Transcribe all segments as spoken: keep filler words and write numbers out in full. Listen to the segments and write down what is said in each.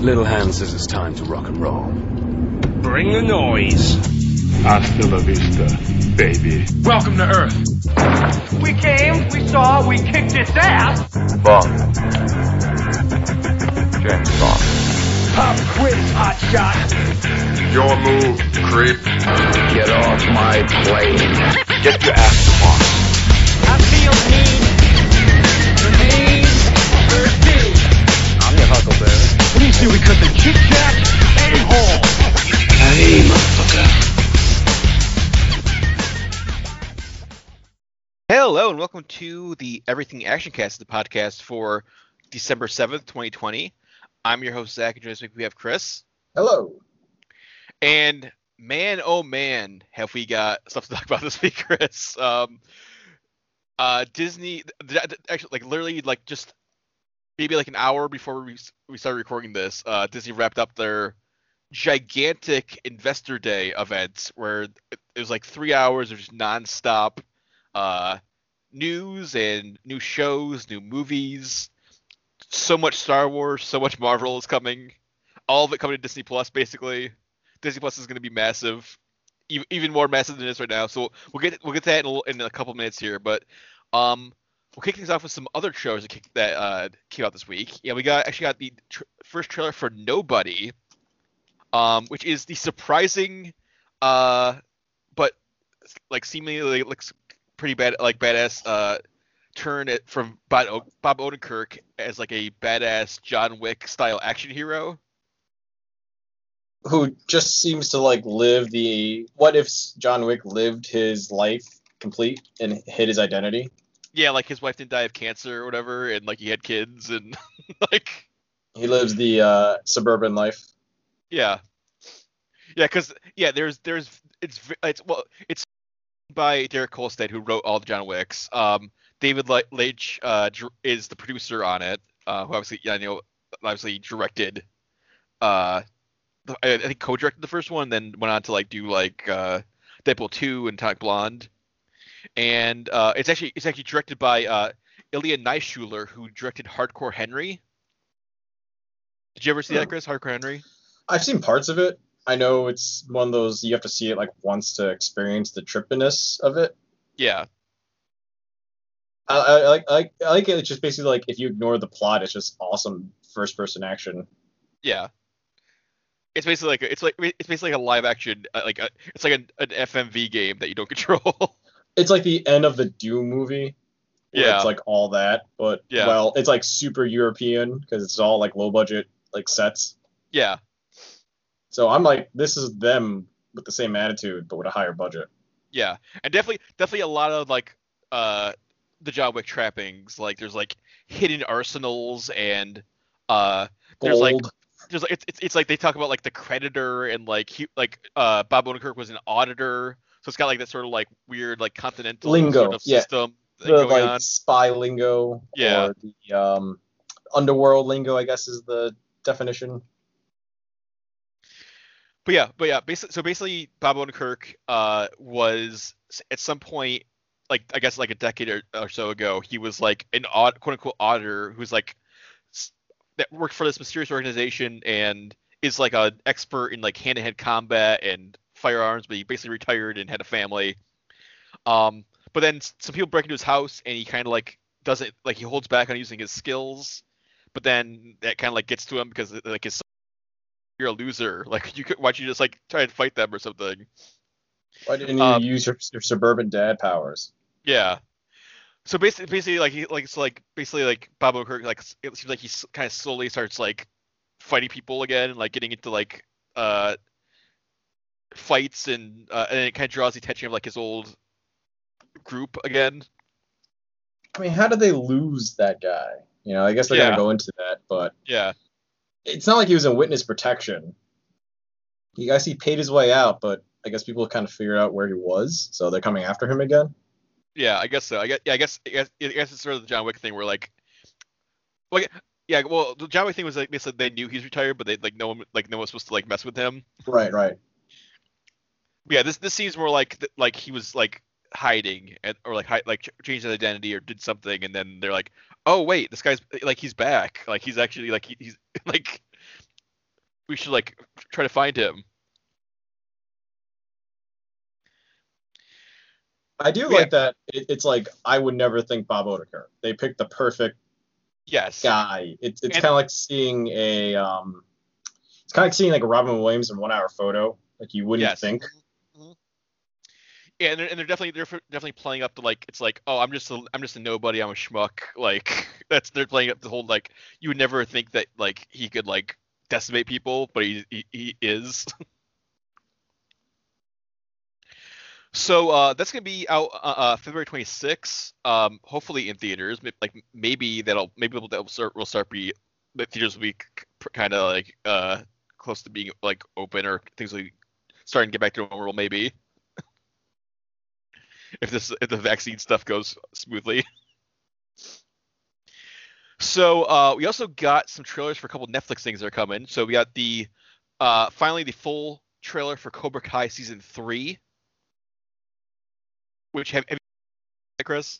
Little Hand says it's time to rock and roll. Bring the noise. Hasta la vista, baby. Welcome to Earth. We came, we saw, we kicked its ass. Bond. James Bond. Pop quiz, hot shot. Your move, creep. Get off my plane. Get your ass to Mars. I feel mean. The mean. Thirsty. I'm your Huckleberry. What do you say we cut the Kit Kat a-hole? Hey, motherfucker. Hello and welcome to the Everything Action Cast, the podcast for December seventh, twenty twenty. I'm your host, Zach, and joining us this week we have Chris. Hello. And man, oh man, have we got stuff to talk about this week, Chris. Um, uh, Disney, th- th- actually, like literally, like just maybe like an hour before we we started recording this, uh, Disney wrapped up their gigantic Investor Day event where it, it was like three hours of just nonstop uh, news and new shows, new movies. So much Star Wars, so much Marvel is coming. All of it coming to Disney Plus, basically. Disney Plus is going to be massive, even even more massive than it is right now. So we'll get we'll get to that in a, little- in a couple minutes here. But um, we'll kick things off with some other shows that, kick, that uh, came out this week. Yeah, we got actually got the tr- first trailer for Nobody, um, which is the surprising, uh, but like seemingly looks pretty bad, like badass uh, turn it from Bob, o- Bob Odenkirk as like a badass John Wick style action hero. Who just seems to like live the what if John Wick lived his life complete and hid his identity? Yeah, like his wife didn't die of cancer or whatever, and like he had kids and like He lives the uh, suburban life. yeah, yeah, because yeah, there's there's it's v- it's well it's by Derek Kolstad, who wrote all the John Wicks. Um, David Le- Leitch uh, dr- is the producer on it, uh, who obviously yeah, you know obviously directed. Uh, the- I I think co-directed the first one, then went on to like do like uh, Deadpool two and Atomic Blonde. And uh, it's actually it's actually directed by uh, Ilya Naishuller, who directed Hardcore Henry. Did you ever see that, Chris? Hardcore Henry? I've seen parts of it. I know it's one of those you have to see it like once to experience the trippiness of it. Yeah, I, I I like I like I like it. It's just basically like if you ignore the plot, it's just awesome first person action. yeah. It's basically like a, it's like it's basically like a live action uh, like a, it's like an, an F M V game that you don't control. It's like the end of the Doom movie. Where Yeah. It's like all that, but Yeah. well, it's like super European because it's all like low budget like sets. Yeah, So I'm like, this is them with the same attitude, but with a higher budget. yeah, and definitely definitely a lot of like uh the John Wick trappings. Like there's like hidden arsenals and uh there's like Gold. there's like it's, it's it's like they talk about like the creditor and like he like uh Bob Odenkirk was an auditor, so it's got like that sort of like weird like continental Lingo, sort of yeah. system thing The going like on. spy lingo, Yeah. or the um, underworld lingo, I guess is the definition. But yeah, but yeah, basically, so basically, Bob Odenkirk uh was s- at some point, like I guess like a decade or, or so ago, he was like an odd quote unquote auditor who's like s- that worked for this mysterious organization and is like an expert in like hand to hand combat and firearms, but he basically retired and had a family. Um, but then s- some people break into his house and he kind of like doesn't like he holds back on using his skills, but then that kind of like gets to him because like his you're a loser. Like you could why don't you just like try and fight them or something? Why didn't you Um, use your, your suburban dad powers? Yeah. So basically, basically like he like it's like basically like Bob Odenkirk like s- it seems like he kind of slowly starts like fighting people again and like getting into like uh fights and uh, and it kind of draws the attention of like his old group again. I mean, how did they lose that guy? You know, I guess they're Yeah. gonna go into that, but Yeah. it's not like he was in witness protection. You guys, he paid his way out, but I guess people kind of figured out where he was, so they're coming after him again. Yeah, I guess so. I guess yeah, I guess I guess, I guess it's sort of the John Wick thing where like like yeah, well the John Wick thing was like basically they knew he's retired, but they like no one like no one was supposed to like mess with him. Right, right. Yeah, this this seems more like th- like he was like hiding and or like hi- like ch- changed his identity or did something, and then they're like, oh wait, this guy's like he's back, like he's actually like he, he's like we should like try to find him. I do Yeah. like that. It, it's like I would never think Bob Odenkirk. They picked the perfect Yes. guy. It's it's And- kind of like seeing a um, it's kind of like seeing like a Robin Williams in One Hour Photo. Like you wouldn't Yes. think. Yeah, and they're, and they're definitely they're f- definitely playing up to like it's like oh I'm just a I'm just a nobody, I'm a schmuck, like that's they're playing up the whole like you would never think that like he could like decimate people, but he he, he is. So uh, that's gonna be out uh, uh, February twenty-sixth. Um, hopefully in theaters. May- Like maybe that'll maybe we'll, that'll start will start be the theaters will be kind of like uh close to being like open or things will be starting to get back to normal maybe. if this if the vaccine stuff goes smoothly. So uh, we also got some trailers for a couple Netflix things that are coming. So we got the uh, finally the full trailer for Cobra Kai season three. Which have, have you, Chris?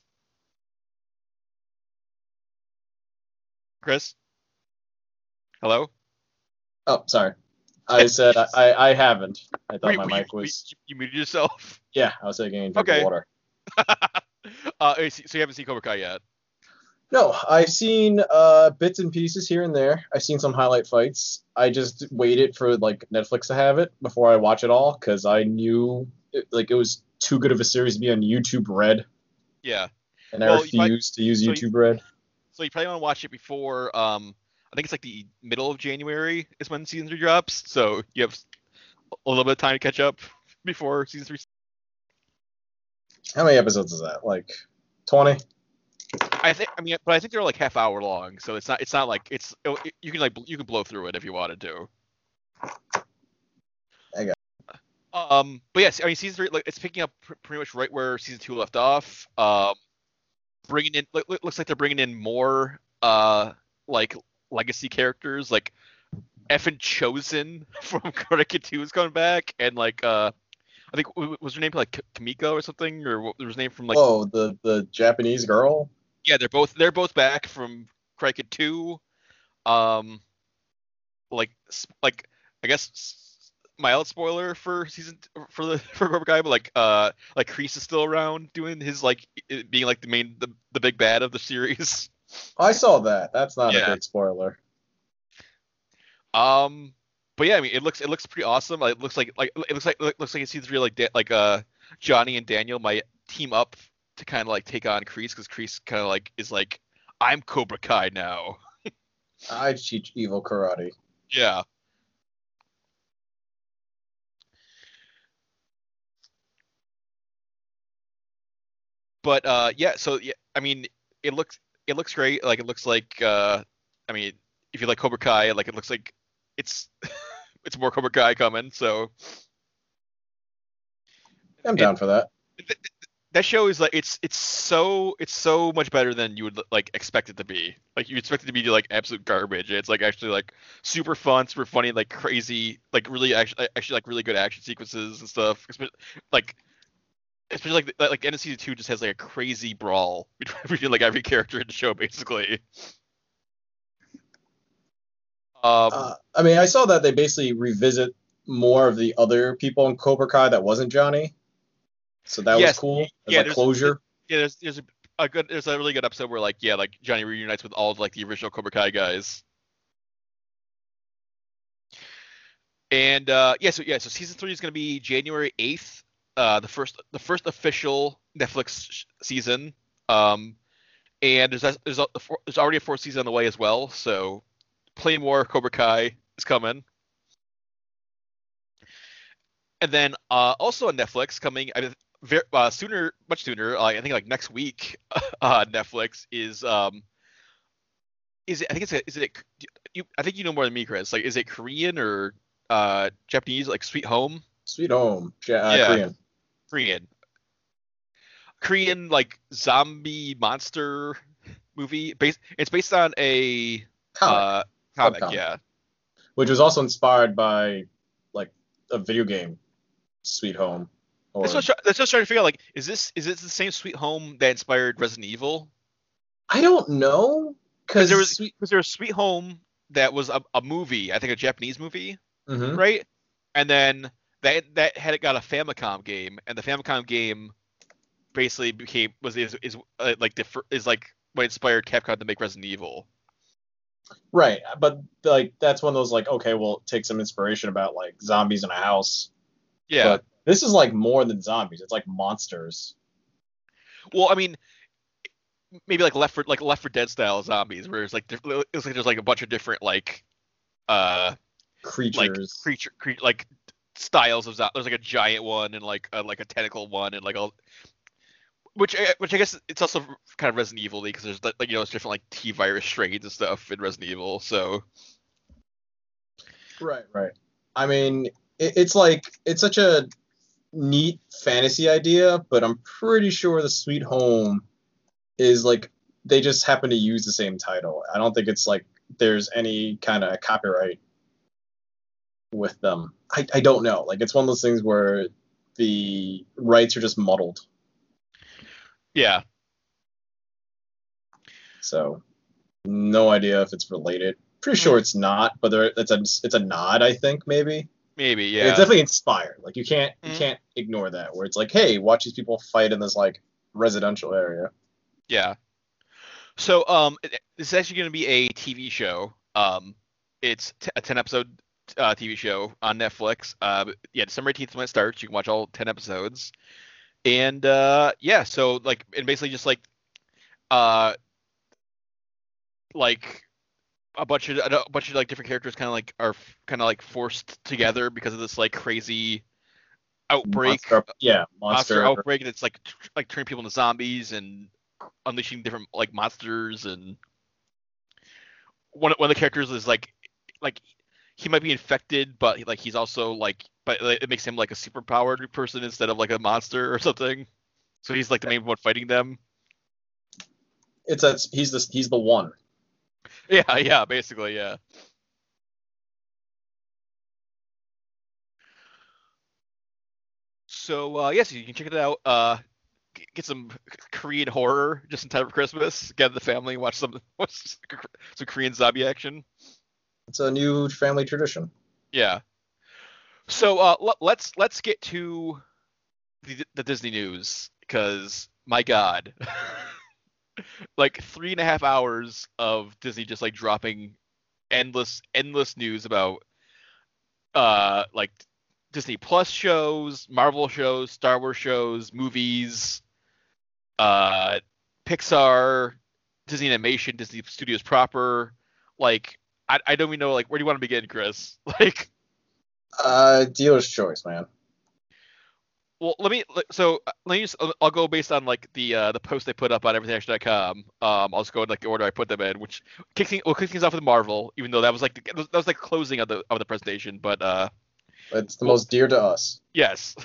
Chris? Hello? Oh, sorry. I said I, I, I haven't. I thought Wait, my you, mic you- was. You, you muted yourself? Yeah, I was taking a drink Okay. of water. uh, so you haven't seen Cobra Kai yet? No, I've seen uh, bits and pieces here and there. I've seen some highlight fights. I just waited for like Netflix to have it before I watch it all because I knew it, like it was too good of a series to be on YouTube Red, Yeah. and I Well, you might- refused to use so you- YouTube Red. So you probably want to watch it before, um, I think it's like the middle of January is when season three drops. So you have a little bit of time to catch up before season three. How many episodes is that? Like twenty? I think, I mean, but I think they're like half hour long, so it's not, it's not like it's, it, you can like, you can blow through it if you wanted to. I got Um, but yes, I mean, season three, like, it's picking up pr- pretty much right where season two left off. Um, bringing in, look, looks like they're bringing in more, uh, like legacy characters, like effing Chosen from Karate Kid two is coming back, and like, uh, I think w- was her name like K- Kamiko or something, or what was her name from like? Whoa, the the Japanese girl. Yeah, they're both they're both back from Karate Kid two. Um, like s- like I guess s- mild spoiler for season for the for Cobra Kai, but like uh like Kreese is still around doing his like i- being like the main the, the big bad of the series. I saw that. That's not Yeah. a big spoiler. Um, but yeah, I mean it looks it looks pretty awesome. Like, it looks like like it looks like it looks like in season three like da- like uh Johnny and Daniel might team up to kind of like take on Kreese because Kreese kind of like is like I'm Cobra Kai now. I teach evil karate. Yeah. But uh yeah, so yeah, I mean it looks it looks great. Like it looks like uh I mean if you like Cobra Kai, like it looks like it's it's more Cobra Kai coming, so I'm It- down for that. that show is like it's it's so it's so much better than you would like expect it to be. Like you expect it to be like absolute garbage. It's like actually like super fun, super funny, like crazy, like really actually actually like really good action sequences and stuff. Espe- Like especially like the- like End of season two just has like a crazy brawl between, between like every character in the show basically. Um, Uh, I mean, I saw that they basically revisit more of the other people in Cobra Kai that wasn't Johnny. So that Yes. was cool. As Yeah, like there's- closure. yeah, there's there's a, a good there's a really good episode where like yeah like Johnny reunites with all of like the original Cobra Kai guys. And uh, yeah, so yeah, so season three is gonna be January eighth, uh, the first the first official Netflix sh- season. Um, and there's a- there's a, there's already a fourth season on the way as well. So play more Cobra Kai is coming. And then uh, also on Netflix coming I mean, very, uh, sooner, much sooner. Uh, I think like next week, uh, Netflix is um, is it? I think it's a, is it? You, I think you know more than me, Chris. Like, is it Korean or uh, Japanese? Like Sweet Home, Sweet Home. Ja- uh, Yeah. Korean. Korean, Korean like zombie monster movie. Based, it's based on a Comic. uh, comic. Webcomic. Yeah, Which was also inspired by like a video game, Sweet Home. Or, that's what, that's just trying to figure out. Like, is this is this the same Sweet Home that inspired Resident Evil? I don't know Because because there was because there was Sweet Home that was a, a movie, I think a Japanese movie, Mm-hmm. right? And then that that had it got a Famicom game, and the Famicom game basically became was is is uh, like differ, is like what inspired Capcom to make Resident Evil. Right, but like that's one of those like, okay, we'll take some inspiration about like zombies in a house. Yeah. But this is like more than zombies. It's like monsters. Well, I mean, maybe like Left for like Left for Dead style zombies, where it's like diff- it looks like there's like a bunch of different like uh Creatures. like creature cre- like styles of zombies. There's like a giant one and like a, like a tentacle one and like all. Which, I- which I guess it's also kind of Resident Evil-y because there's like you know it's different like T virus strains and stuff in Resident Evil. So Right, right. I mean, it, it's like it's such a neat fantasy idea, but I'm pretty sure the Sweet Home is like they just happen to use the same title. I don't think it's like there's any kind of copyright with them. I, I don't know. Like it's one of those things where the rights are just muddled. yeah, So no idea if it's related. Pretty sure it's not, but there it's a it's a nod, I think, maybe. maybe yeah. It's definitely inspired. Like you can't Mhm. you can't ignore that. Where it's like, hey, watch these people fight in this like residential area. Yeah. So um, it- this is actually going to be a T V show. Um, it's t- a ten episode uh, T V show on Netflix. Uh, yeah, December eighteenth when it starts. You can watch all ten episodes. And uh, yeah, so like, and basically just like, uh, like a bunch of a bunch of like different characters kind of like are kind of like forced together because of this like crazy outbreak. Monster, yeah, monster, monster. outbreak, and it's like tr- like turning people into zombies and unleashing different like monsters. And one one of the characters is like like he might be infected, but like he's also like but it makes him like a super powered person instead of like a monster or something. So he's like the main one fighting them. It's a he's the he's the one. Yeah, yeah, basically, yeah. So uh, yes, you can check it out. Uh, g- get some Korean horror just in time for Christmas. Get the family, watch some watch some Korean zombie action. It's a new family tradition. Yeah. So uh, l- let's let's get to the, the Disney news because my God, like three and a half hours of Disney just like dropping endless endless news about uh like Disney Plus shows, Marvel shows, Star Wars shows, movies, uh, Pixar, Disney Animation, Disney Studios proper. Like, I, I don't even know, like, where do you want to begin, Chris? Like, Uh, dealer's choice, man. well, let me, so let me just, I'll go based on, like, the uh, the post they put up on everything action dot com. Um, I'll just go in, like, the order I put them in, which kicks things, we'll kick things off with Marvel, even though that was, like, the, that was, like, closing of the, of the presentation, but, uh, It's the most dear to us. yes.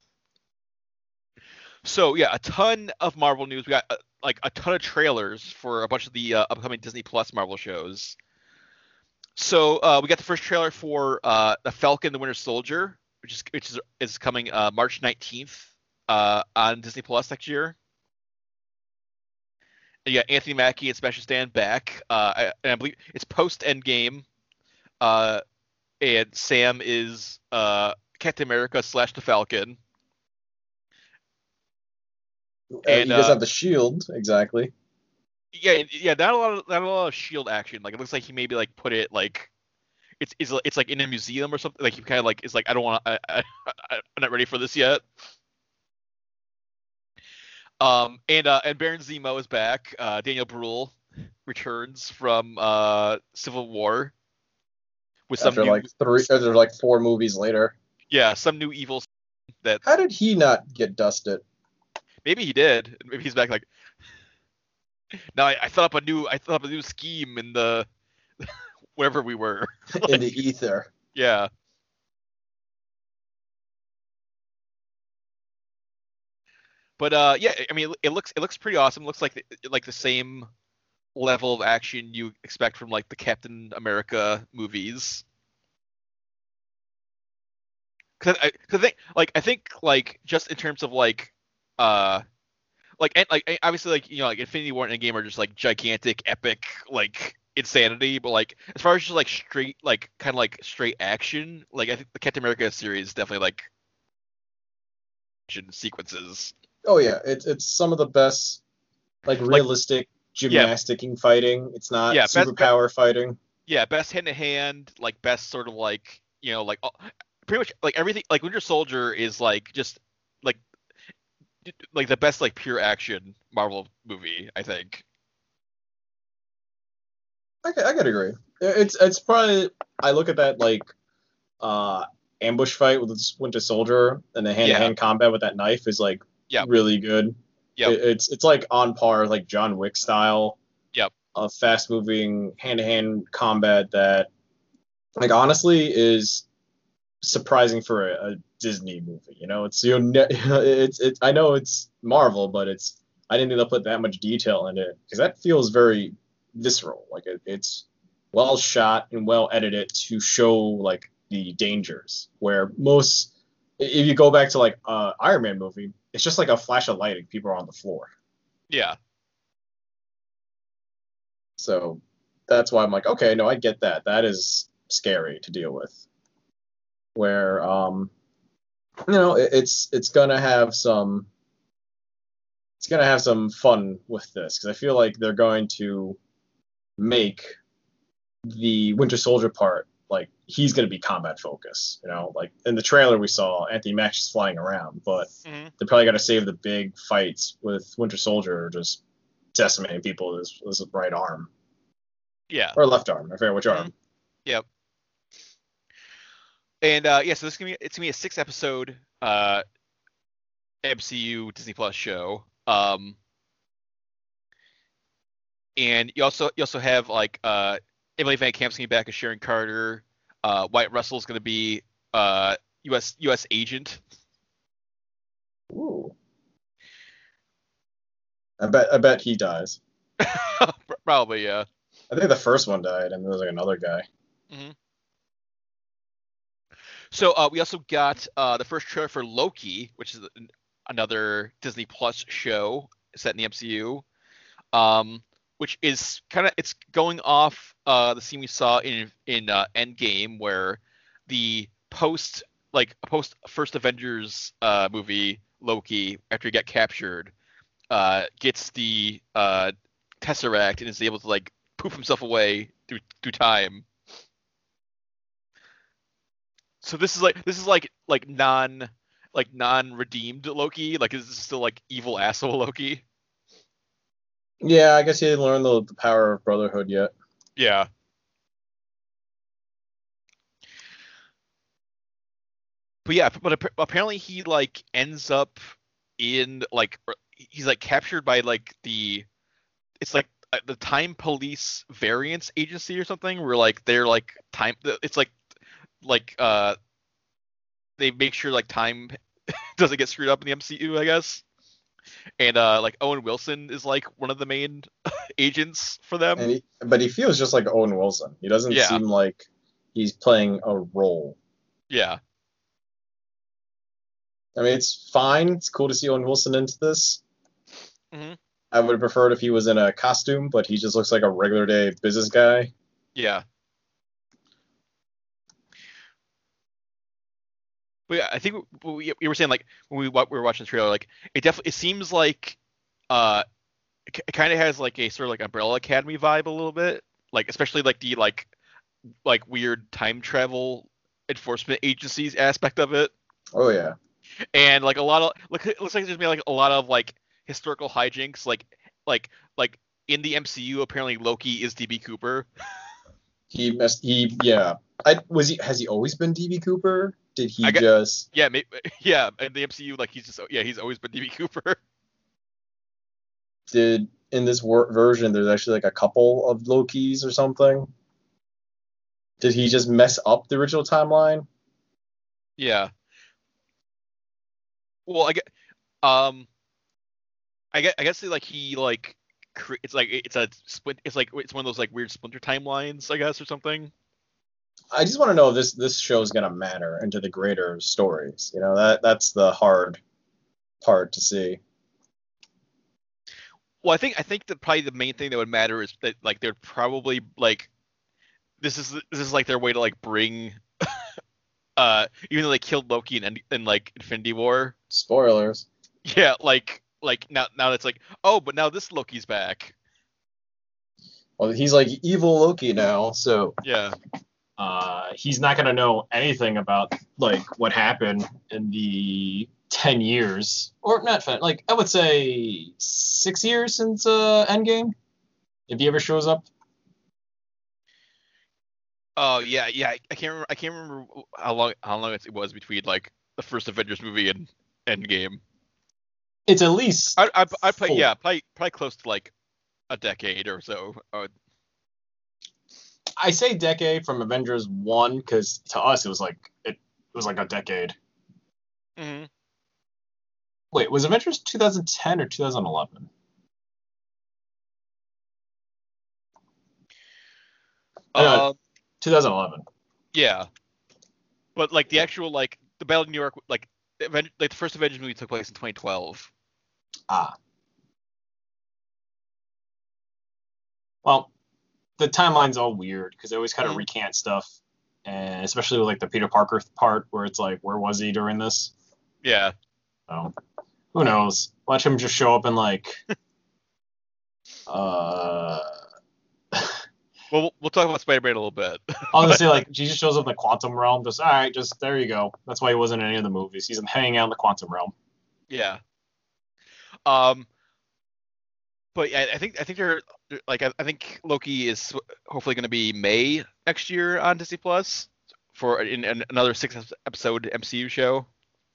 So yeah, a ton of Marvel news. We got uh, like a ton of trailers for a bunch of the uh, upcoming Disney Plus Marvel shows. So uh, we got the first trailer for uh, the Falcon the Winter Soldier, which is which is, is coming uh, March nineteenth uh, on Disney Plus next year. And you got Anthony Mackie and Sebastian Stan back, uh, I- and I believe it's post Endgame. Uh, and Sam is uh, Captain America slash the Falcon. Uh, And, he doesn't uh, have the shield exactly. Yeah, yeah, not a lot of not a lot of shield action. Like it looks like he maybe like put it like it's it's it's like in a museum or something. Like he kind of like is like I don't want to. I, I I'm not ready for this yet. Um and uh and Baron Zemo is back. Uh, Daniel Bruhl returns from uh Civil War with some After new like three, or like four movies later. yeah some new evil that How did he not get dusted maybe he did. Maybe he's back like. Now I, I thought up a new I thought up a new scheme in the wherever we were. in the ether? Yeah. But uh, yeah, I mean, it looks it looks pretty awesome. It looks like the, like the same level of action you expect from like the Captain America movies. Cause I, cause I think like I think like just in terms of like uh like and like obviously like you know like Infinity War and Endgame are just like gigantic epic like insanity, but like as far as just like straight, like kind of like straight action, like I think the Captain America series is definitely like action sequences. Oh yeah, it's it's some of the best like realistic like, gymnasticking yeah. fighting. It's not yeah, superpower best, fighting. Yeah, best hand to hand, like best sort of like you know like pretty much like everything. Like Winter Soldier is like just like like the best like pure action Marvel movie, I think. I I gotta agree. It's it's probably I look at that like uh ambush fight with the Winter Soldier and the hand to hand combat with that knife is like yep. really good. Yeah, it, it's it's like on par like John Wick style. Yep. Of fast moving hand to hand combat that like honestly is surprising for a, a Disney movie. You know, it's you know, it's it's I know it's Marvel, but it's I didn't think they'll put that much detail in it because that feels very visceral. Like it, it's well shot and well edited to show like the dangers. Where most, if you go back to like uh Iron Man movie, it's just like a flash of lighting. People are on the floor. Yeah. So that's why I'm like, okay, no, I get that. That is scary to deal with. Where um, you know, it, it's it's gonna have some. It's gonna have some fun with this because I feel like they're going to make the Winter Soldier part like he's going to be combat focused, you know, like in the trailer we saw Anthony Mackie is flying around, but mm-hmm. they're probably got to save the big fights with Winter Soldier just decimating people with his, with his right arm. Yeah. Or left arm, I forget which mm-hmm. arm. Yep. And uh, yeah, so this is gonna be it's gonna be a six episode uh, M C U Disney Plus show. Um, and you also you also have like uh, Emily Van Camp's gonna be back as Sharon Carter. Uh, Wyatt Russell's gonna be uh, U S U S agent. Ooh. I bet I bet he dies. Probably, yeah. I think the first one died, and there was like another guy. Mm-hmm. So uh, we also got uh, the first trailer for Loki, which is another Disney Plus show set in the M C U, um, which is kind of it's going off uh, the scene we saw in in uh, Endgame, where the post like post first Avengers uh, movie Loki, after he got captured, uh, gets the uh, Tesseract and is able to like poof himself away through through time. So this is like this is like like non like non redeemed Loki. Like is this still like evil asshole Loki? Yeah, I guess he didn't learn the, the power of brotherhood yet. Yeah. But yeah, but apparently he like ends up in like he's like captured by like the it's like the Time Police Variance Agency or something, where like they're like time it's like like uh they make sure like time doesn't get screwed up in the M C U, I guess. And uh like Owen Wilson is like one of the main agents for them. And he, but he feels just like Owen Wilson. He doesn't yeah. seem like he's playing a role. Yeah. I mean, it's fine. It's cool to see Owen Wilson into this. Mm-hmm. I would have preferred if he was in a costume, but he just looks like a regular day business guy. Yeah. But yeah, I think we, we were saying like when we, we were watching the trailer, like it definitely it seems like uh it, it kind of has like a sort of like Umbrella Academy vibe a little bit, like especially like the like like weird time travel enforcement agencies aspect of it. Oh yeah. And like a lot of look, it looks like there's been like a lot of like historical hijinks, like like like in the M C U apparently Loki is D B Cooper. He messed. He yeah. I was he. Has he always been D B Cooper? Did he got, just? Yeah, maybe, yeah. In the M C U, like he's just yeah, he's always been D B Cooper. Did in this wor- version there's actually like a couple of Lokis or something? Did he just mess up the original timeline? Yeah. Well, I get, um, I guess I guess like he like it's like it's a split. It's like it's one of those like weird splinter timelines, I guess, or something. I just want to know if this this show is gonna matter into the greater stories. You know, that that's the hard part to see. Well, I think I think that probably the main thing that would matter is that like they're probably like this is this is like their way to like bring uh even though they killed Loki in, in like Infinity War. Spoilers. Yeah, like like now now it's like, oh, but now this Loki's back. Well, he's like evil Loki now, so Yeah. Uh, he's not gonna know anything about like what happened in the ten years, or not, like I would say six years since uh, Endgame, if he ever shows up. Oh yeah, yeah. I I can't remember. I can't remember how long how long it was between like the first Avengers movie and Endgame. It's at least I I I play four. yeah, probably probably close to like a decade or so. Uh, I say decade from Avengers one because to us it was like it, it was like a decade. mhm. Wait, was Avengers two thousand ten or two thousand eleven? Uh, Uh, twenty eleven. yeah, but like the actual like the Battle of New York, like Aven- like the first Avengers movie took place in twenty twelve. Ah. Well, the timeline's all weird because they always kind of Mhm. recant stuff, and especially with like the Peter Parker part where it's like, where was he during this? Yeah. So, who knows? Watch him just show up and like, uh, Well, we'll- we'll talk about Spider-Man a little bit. I was gonna say like, he just shows up in the quantum realm. Just all right, just there you go. That's why he wasn't in any of the movies. He's hanging out in the quantum realm. Yeah. Um. But yeah, I think I think they're they're- like I, I think Loki is hopefully going to be May next year on Disney Plus for in, in another six episode M C U show.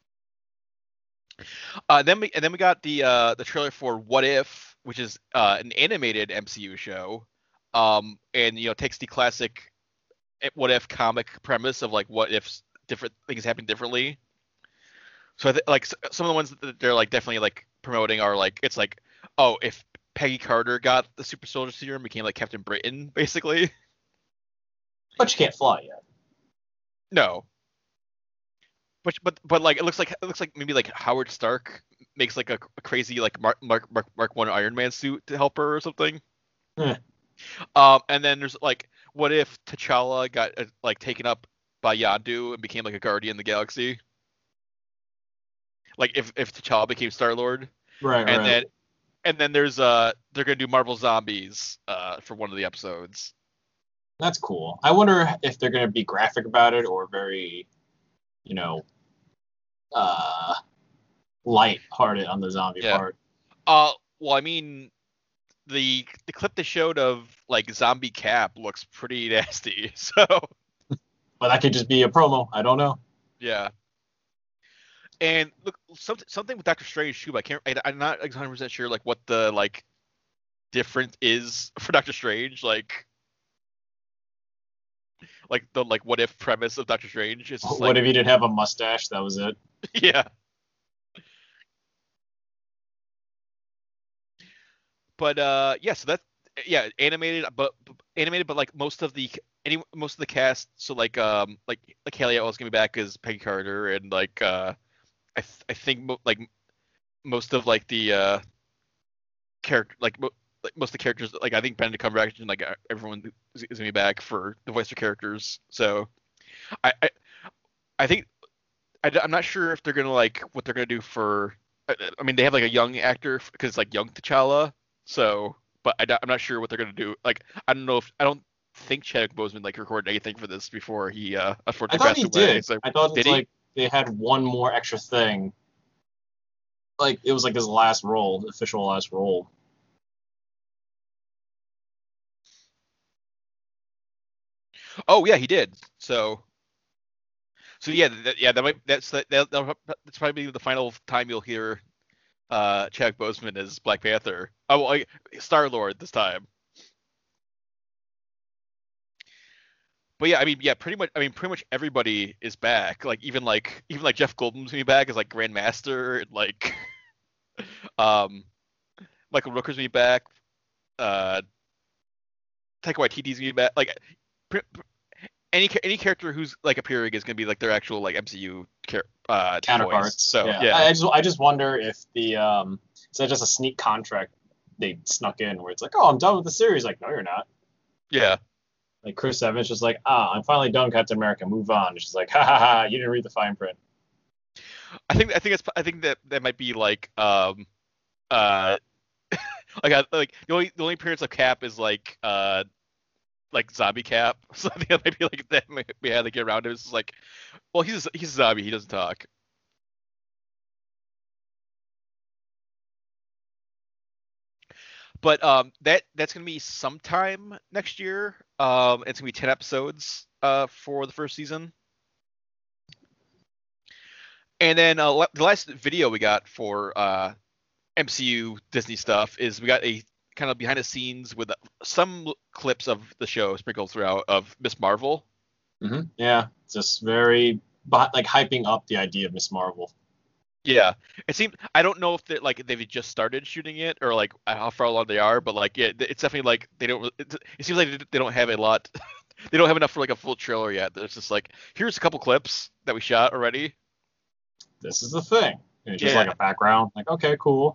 Uh, then we and then we got the uh, the trailer for What If, which is uh, an animated M C U show, um, and you know takes the classic What If comic premise of like what if different things happen differently. So I think like s- some of the ones that they're like definitely like promoting are like it's like oh if Peggy Carter got the super soldier serum and became like Captain Britain basically. But you can't fly yet. No. But but but like it looks like it looks like maybe like Howard Stark makes like a, a crazy like Mark Mark Mark Mark one Iron Man suit to help her or something. Hmm. Um, and then there's like, what if T'Challa got uh, like taken up by Yondu and became like a guardian of the galaxy? Like if if T'Challa became Star Lord, Right, and right. then and then there's uh they're gonna do Marvel Zombies uh for one of the episodes. That's cool. I wonder if they're gonna be graphic about it or very, you know, uh, light-hearted on the zombie Yeah. part. Uh, well, I mean, the the clip they showed of like Zombie Cap looks pretty nasty. So But that could just be a promo. I don't know. yeah. And look, something something with Doctor Strange too. But I can't. I, I'm not one hundred percent sure like what the like difference is for Doctor Strange. Like, like the like what if premise of Doctor Strange is just What like if he didn't have a mustache? That was it. yeah. But uh, yeah. So that's yeah, animated, but, but animated, but like most of the any most of the cast. So like um like like Haley Atwell's gonna be back as Peggy Carter, and like uh I th- I think mo- like most of like the uh character like, mo- like most of the characters like I think Benedict Cumberbatch and like uh, everyone is, is gonna be back for the voice of characters. So I I, I think I, am not sure if they're gonna like what they're gonna do for. I, I mean they have like a young actor because it's like young T'Challa. So but I, am not sure what they're gonna do. Like I don't know if I don't think Chadwick Boseman like recorded anything for this before he uh I unfortunately thought passed he away. did. So, I thought did it's he? like they had one more extra thing. Like it was like his last role, official last role. Oh yeah, he did. So, so yeah, that, yeah, that might that's that, that that's probably the final time you'll hear uh Chadwick Boseman as Black Panther. Oh, well, Star Lord this time. But yeah, I mean, yeah, pretty much. I mean, pretty much everybody is back. Like even like even like Jeff Goldblum's gonna be back as like Grand Master, and like um Michael Rooker's gonna be back. Uh, Taika Waititi's gonna be back. Like pre- pre- any any character who's like appearing is gonna be like their actual like M C U char- uh, Counterparts. voice. So yeah. yeah, I, I just I just wonder if the um is that just a sneak contract they snuck in where it's like, oh, I'm done with the series. Like, no, you're not. Yeah. Like Chris Evans just like, ah, I'm finally done Captain America. Move on. It's just like, ha ha ha. You didn't read the fine print. I think I think it's I think that that might be like um uh like I, like the only the only appearance of Cap is like uh like zombie Cap. So I think that might be like that might be how they get around it. It's just like, well, he's a, he's a zombie. He doesn't talk. But um, that that's gonna be sometime next year. Um, it's gonna be ten episodes uh for the first season. And then uh, the last video we got for uh M C U Disney stuff is we got a kind of behind the scenes with some clips of the show sprinkled throughout of Miss Marvel. Mm-hmm. Yeah, just very like hyping up the idea of Miss Marvel. Yeah, it seemed. I don't know if they like they've just started shooting it or like how far along they are, but like yeah, it's definitely like they don't. It, it seems like they don't have a lot. They don't have enough for like a full trailer yet. It's just like here's a couple clips that we shot already. This is the thing. And it's just Yeah. like a background. Like okay, cool.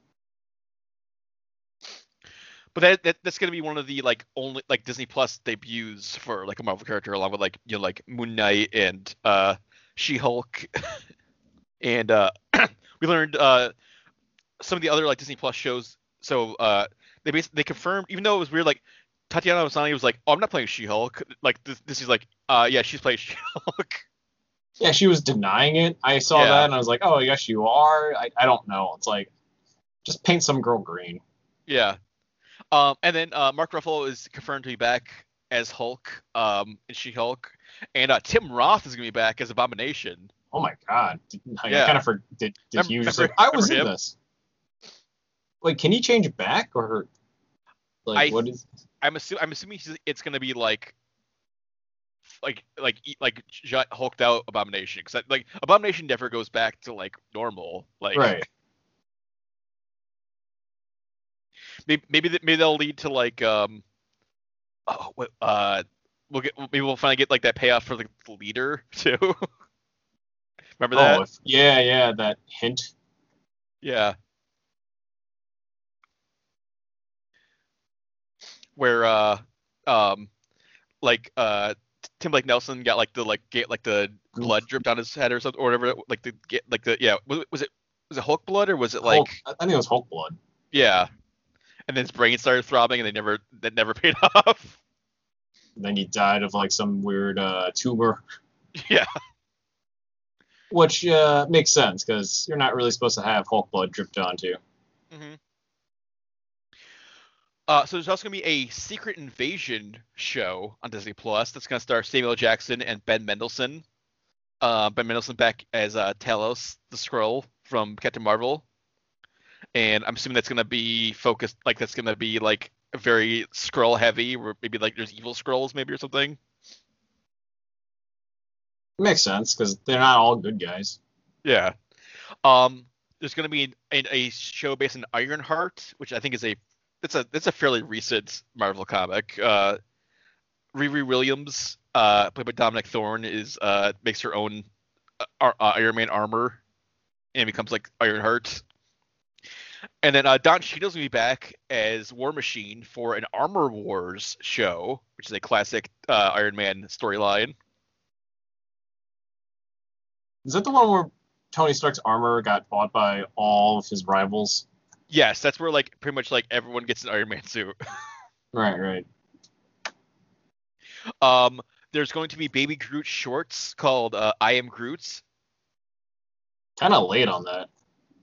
But that, that that's gonna be one of the like only like Disney Plus debuts for like a Marvel character, along with like you know like Moon Knight and uh She-Hulk. And uh, we learned uh, some of the other like Disney Plus shows. So uh, they basically they confirmed, even though it was weird, like Tatiana Maslany was like, "Oh, I'm not playing She-Hulk." Like this, this is like, uh, yeah, she's playing She-Hulk. Yeah, she was denying it. I saw Yeah. that and I was like, oh, yes, you are. I, I don't know. It's like, just paint some girl green. Yeah. Um, and then uh, Mark Ruffalo is confirmed to be back as Hulk, um, in She-Hulk, and uh, Tim Roth is gonna be back as Abomination. Oh my god. Did, like, Yeah. I kind of forgot. Did, did Remember- you just remember- like, I was in remember him? this. Wait, can he change it back or like I- what is? I'm assuming I'm assuming he's- it's gonna be like, like like e- like j- hulked out Abomination, because like Abomination never goes back to like normal. Like Right. maybe maybe, th- maybe they'll lead to like um oh what uh we'll get maybe we'll finally get like that payoff for the leader too. Remember that? Oh, if, yeah, yeah, that hint. Yeah. Where uh um like uh Tim Blake Nelson got like the like get like the blood dripped on his head or something or whatever, like the get like the yeah was, it- was it was it Hulk blood or was it like Hulk, I think it was Hulk blood. yeah, and then his brain started throbbing and they never that never paid off. And then he died of like some weird uh, tumor, Yeah. which uh, makes sense because you're not really supposed to have Hulk blood dripped onto you. Mm-hmm. Uh, so there's also gonna be a Secret Invasion show on Disney Plus that's gonna star Samuel L. Jackson and Ben Mendelsohn. Uh, Ben Mendelsohn back as uh, Talos, the Skrull from Captain Marvel, and I'm assuming that's gonna be focused like that's gonna be like very Skrull heavy, where maybe like there's evil Skrulls maybe or something. Makes sense because they're not all good guys. Yeah. Um, there's gonna be a, a show based on Ironheart, which I think is a it's a it's a fairly recent Marvel comic. Uh, Riri Williams, uh, played by Dominic Thorne, is uh makes her own uh, Ar- uh, Iron Man armor and becomes like Ironheart. And then uh, Don Cheadle's gonna be back as War Machine for an Armor Wars show, which is a classic uh, Iron Man storyline. Is that the one where Tony Stark's armor got bought by all of his rivals? Yes, that's where like pretty much like everyone gets an Iron Man suit. Right, right. Um, there's going to be Baby Groot shorts called uh, I Am Groot. Kind of late on that.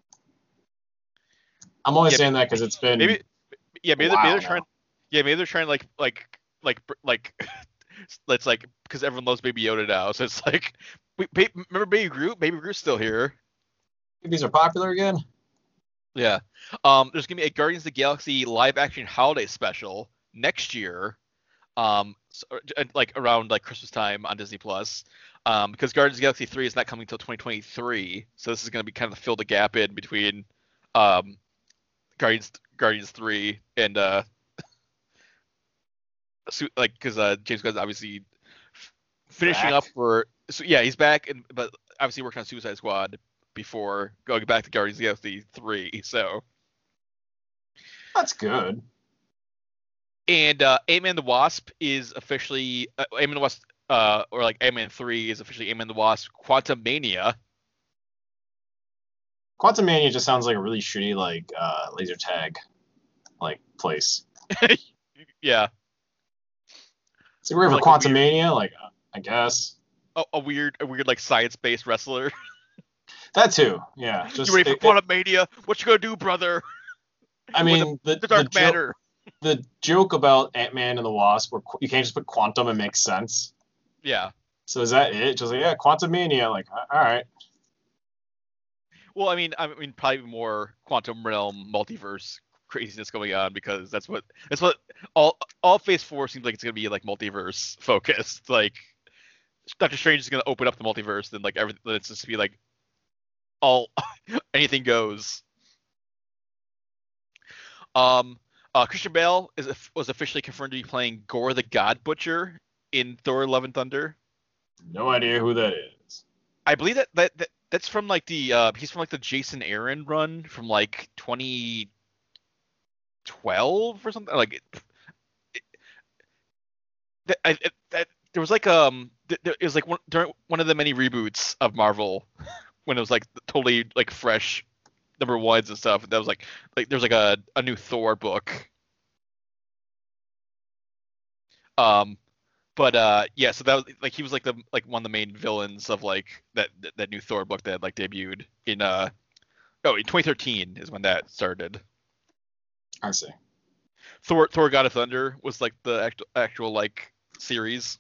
I'm only Yeah, saying that because it's been Maybe, yeah, maybe, they're, Wow, maybe they're now. trying. Yeah, maybe they're trying like like like like. It's like because everyone loves Baby Yoda now, so it's like, we, ba- remember Baby Groot? Baby Groot's still here. these are popular again. Yeah. Um, there's gonna be a Guardians of the Galaxy live action holiday special next year. Um, so, uh, like around like Christmas time on Disney Plus. Um, because Guardians of the Galaxy three is not coming until twenty twenty-three, so this is gonna be kind of fill the gap in between, um, Guardians Guardians three and uh, su- like because uh James Gunn's obviously f- finishing Back. up for so yeah he's back and but obviously working on Suicide Squad before going back to Guardians of the Galaxy three, so That's good. And uh, Ant-Man the Wasp is officially uh, Ant-Man the Wasp, uh, or like Ant-Man three is officially Ant-Man the Wasp Quantum Mania. Quantum Mania just sounds like a really shitty like uh, laser tag like place. Yeah. It's like we're for Like a Quantum weird- Mania, like uh, I guess A, a weird, a weird like science-based wrestler. that too. Yeah, just You ready for it- Quantum Mania? What you gonna do, brother? I With mean, the, The dark the, jo- matter. the joke about Ant-Man and the Wasp, where qu- you can't just put quantum and make sense. Yeah. So is that it? Just like, yeah, Quantum Mania. Like, all right. Well, I mean, I mean, probably more quantum realm multiverse craziness going on because that's what that's what all all Phase Four seems like it's gonna be like multiverse focused. Like Doctor Strange is gonna open up the multiverse, then like everything. It's just be like all anything goes. Um, uh, Christian Bale is was officially confirmed to be playing Gore the God Butcher in Thor: Love and Thunder. No idea who that is. I believe that, that, that that's from like the uh he's from like the Jason Aaron run from like twenty twelve or something like it, it, that, I, it, that there was like um th- there, it was like one, during one of the many reboots of Marvel when it was like totally like fresh number ones and stuff. That was like like there's like a, a new Thor book. Um But uh, yeah, so that was like he was like the like one of the main villains of like that that, that new Thor book that like debuted in uh oh in twenty thirteen is when that started. I see. Thor Thor God of Thunder was like the actual actual like series.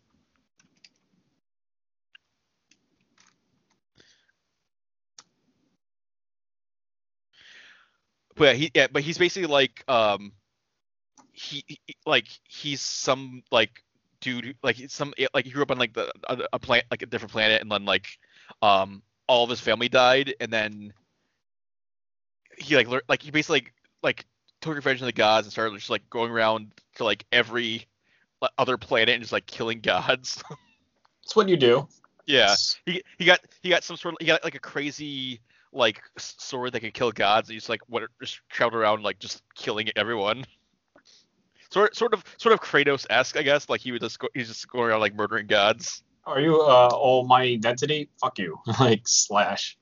But yeah, he yeah, but he's basically like um he, he like he's some like dude who- like he's some like he grew up on like the a, a planet like a different planet and then like um all of his family died and then he like lear- like he basically like, like took revenge on the gods and started just like going around to like every like, other planet and just like killing gods. It's what you do. Yeah, It's- he he got he got some sort of he got like a crazy like s- sword that could kill gods. And he's like what just traveled around like just killing everyone. Sort sort of sort of Kratos esque, I guess. Like he would just go, he's just going around like murdering gods. Are you uh almighty identity? Fuck you. Like slash.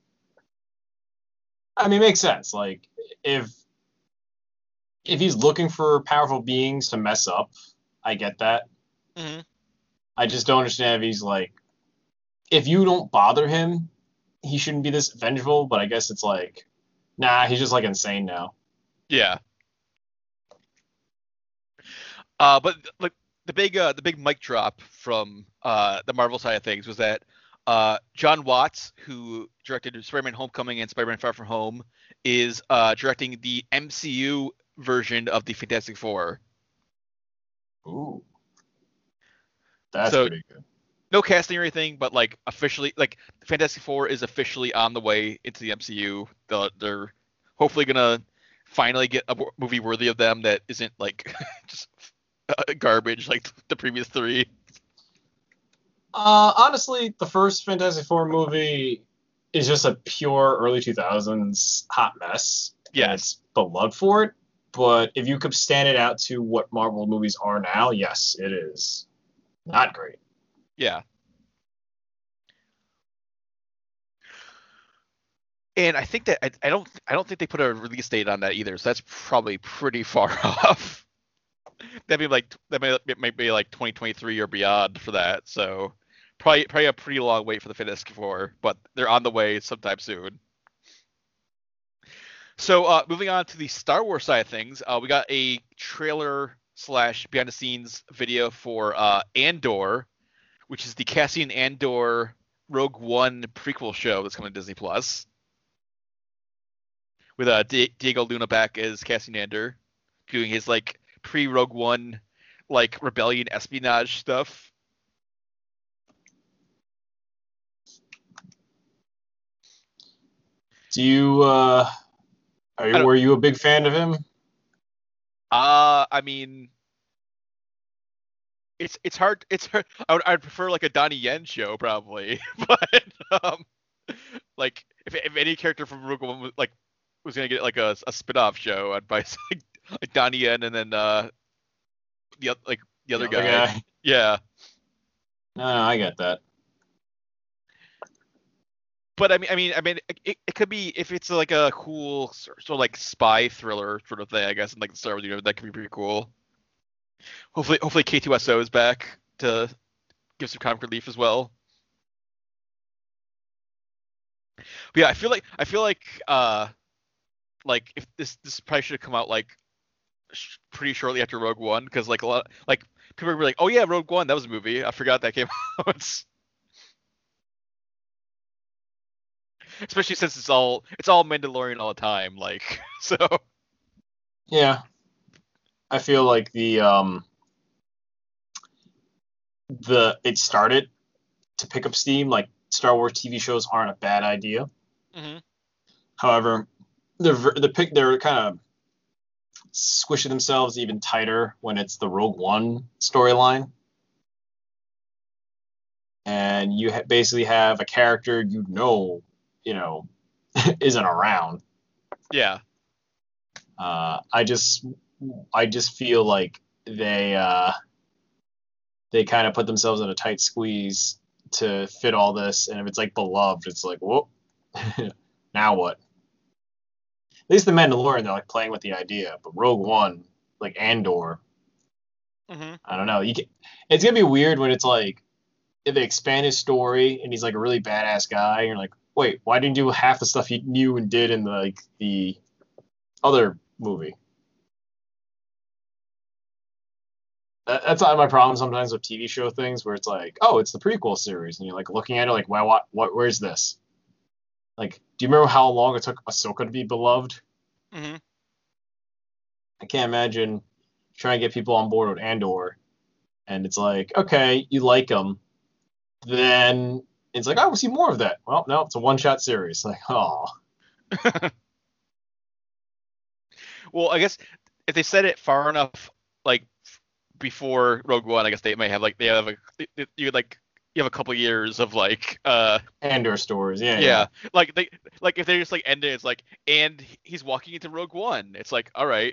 I mean, it makes sense. Like if if he's looking for powerful beings to mess up, I get that. Mm-hmm. I just don't understand if he's like, if you don't bother him, he shouldn't be this vengeful. But I guess it's like, nah, he's just like insane now. Yeah. Uh, but like the big uh, the big mic drop from uh, the Marvel side of things was that uh, John Watts, who directed Spider-Man: Homecoming and Spider-Man: Far From Home, is uh, directing the M C U version of the Fantastic Four. Ooh, that's So- pretty good. No casting or anything, but like officially, like Fantastic Four is officially on the way into the M C U. They're, they're hopefully gonna finally get a w- movie worthy of them that isn't like just uh, garbage like the previous three. Uh, honestly, the first Fantastic Four movie is just a pure early two thousands hot mess. and Yes. It's beloved for it. But if you could stand it out to what Marvel movies are now, yes, it is not great. Yeah. And I think that I, I don't I don't think they put a release date on that either, so that's probably pretty far off. That'd be like that may it might be like twenty twenty-three or beyond for that. So probably probably a pretty long wait for the Fantastic Four, but they're on the way sometime soon. So uh, moving on to the Star Wars side of things, uh, we got a trailer slash behind the scenes video for uh, Andor, which is the Cassian Andor Rogue One prequel show that's coming to Disney Plus. With uh, Di- Diego Luna back as Cassian Andor, doing his like pre-Rogue One, like rebellion espionage stuff. Do you, uh, are I you, don't- were you a big fan of him? Uh, I mean, it's it's hard. It's hard. I would I'd prefer like a Donnie Yen show probably, but um, like if if any character from Rogue One was, like was gonna get like a, a spin-off show, I'd probably say, like Donnie Yen and then uh the oth- like the other The other guy. guy. Yeah. No, no, I get that. But I mean, I mean, I mean, it, it could be if it's like a cool sort of like spy thriller sort of thing, I guess, in like the Star Wars universe, that could be pretty cool. Hopefully, hopefully K two S O is back to give some comic relief as well. But yeah, I feel like I feel like uh, like if this this probably should have come out like sh- pretty shortly after Rogue One, because like a lot like people were like, oh yeah, Rogue One, that was a movie. I forgot that came out. Especially since it's all it's all Mandalorian all the time, like so. Yeah. I feel like the um the it started to pick up steam. Like Star Wars T V shows aren't a bad idea. Mm-hmm. However, they're ver- the pick they're kind of squishing themselves even tighter when it's the Rogue One storyline, and you ha- basically have a character you know, you know, isn't around. Yeah. Uh, I just I just feel like they uh, they kind of put themselves in a tight squeeze to fit all this, and if it's like beloved, it's like whoop, now what? At least the Mandalorian, they're like playing with the idea, but Rogue One, like Andor, Mm-hmm. I don't know. You can, it's gonna be weird when it's like if they expand his story and he's like a really badass guy, and you're like, wait, why didn't you do half the stuff you knew and did in the, like the other movie? That, that's not my problem sometimes with T V show things where it's like, oh, it's the prequel series, and you're like looking at it like, why, what, what, where's this? Like, do you remember how long it took Ahsoka to be beloved? Mm-hmm. I can't imagine trying to get people on board with Andor, and it's like, okay, you like him, then it's like, I will see more of that. Well, no, it's a one-shot series. Like, oh. Well, I guess if they set it far enough, like before Rogue One, I guess they might have like they have a you like you have a couple years of like uh Andor stories, yeah, yeah, yeah. like they like if they just like end it, it's like and he's walking into Rogue One. It's like all right,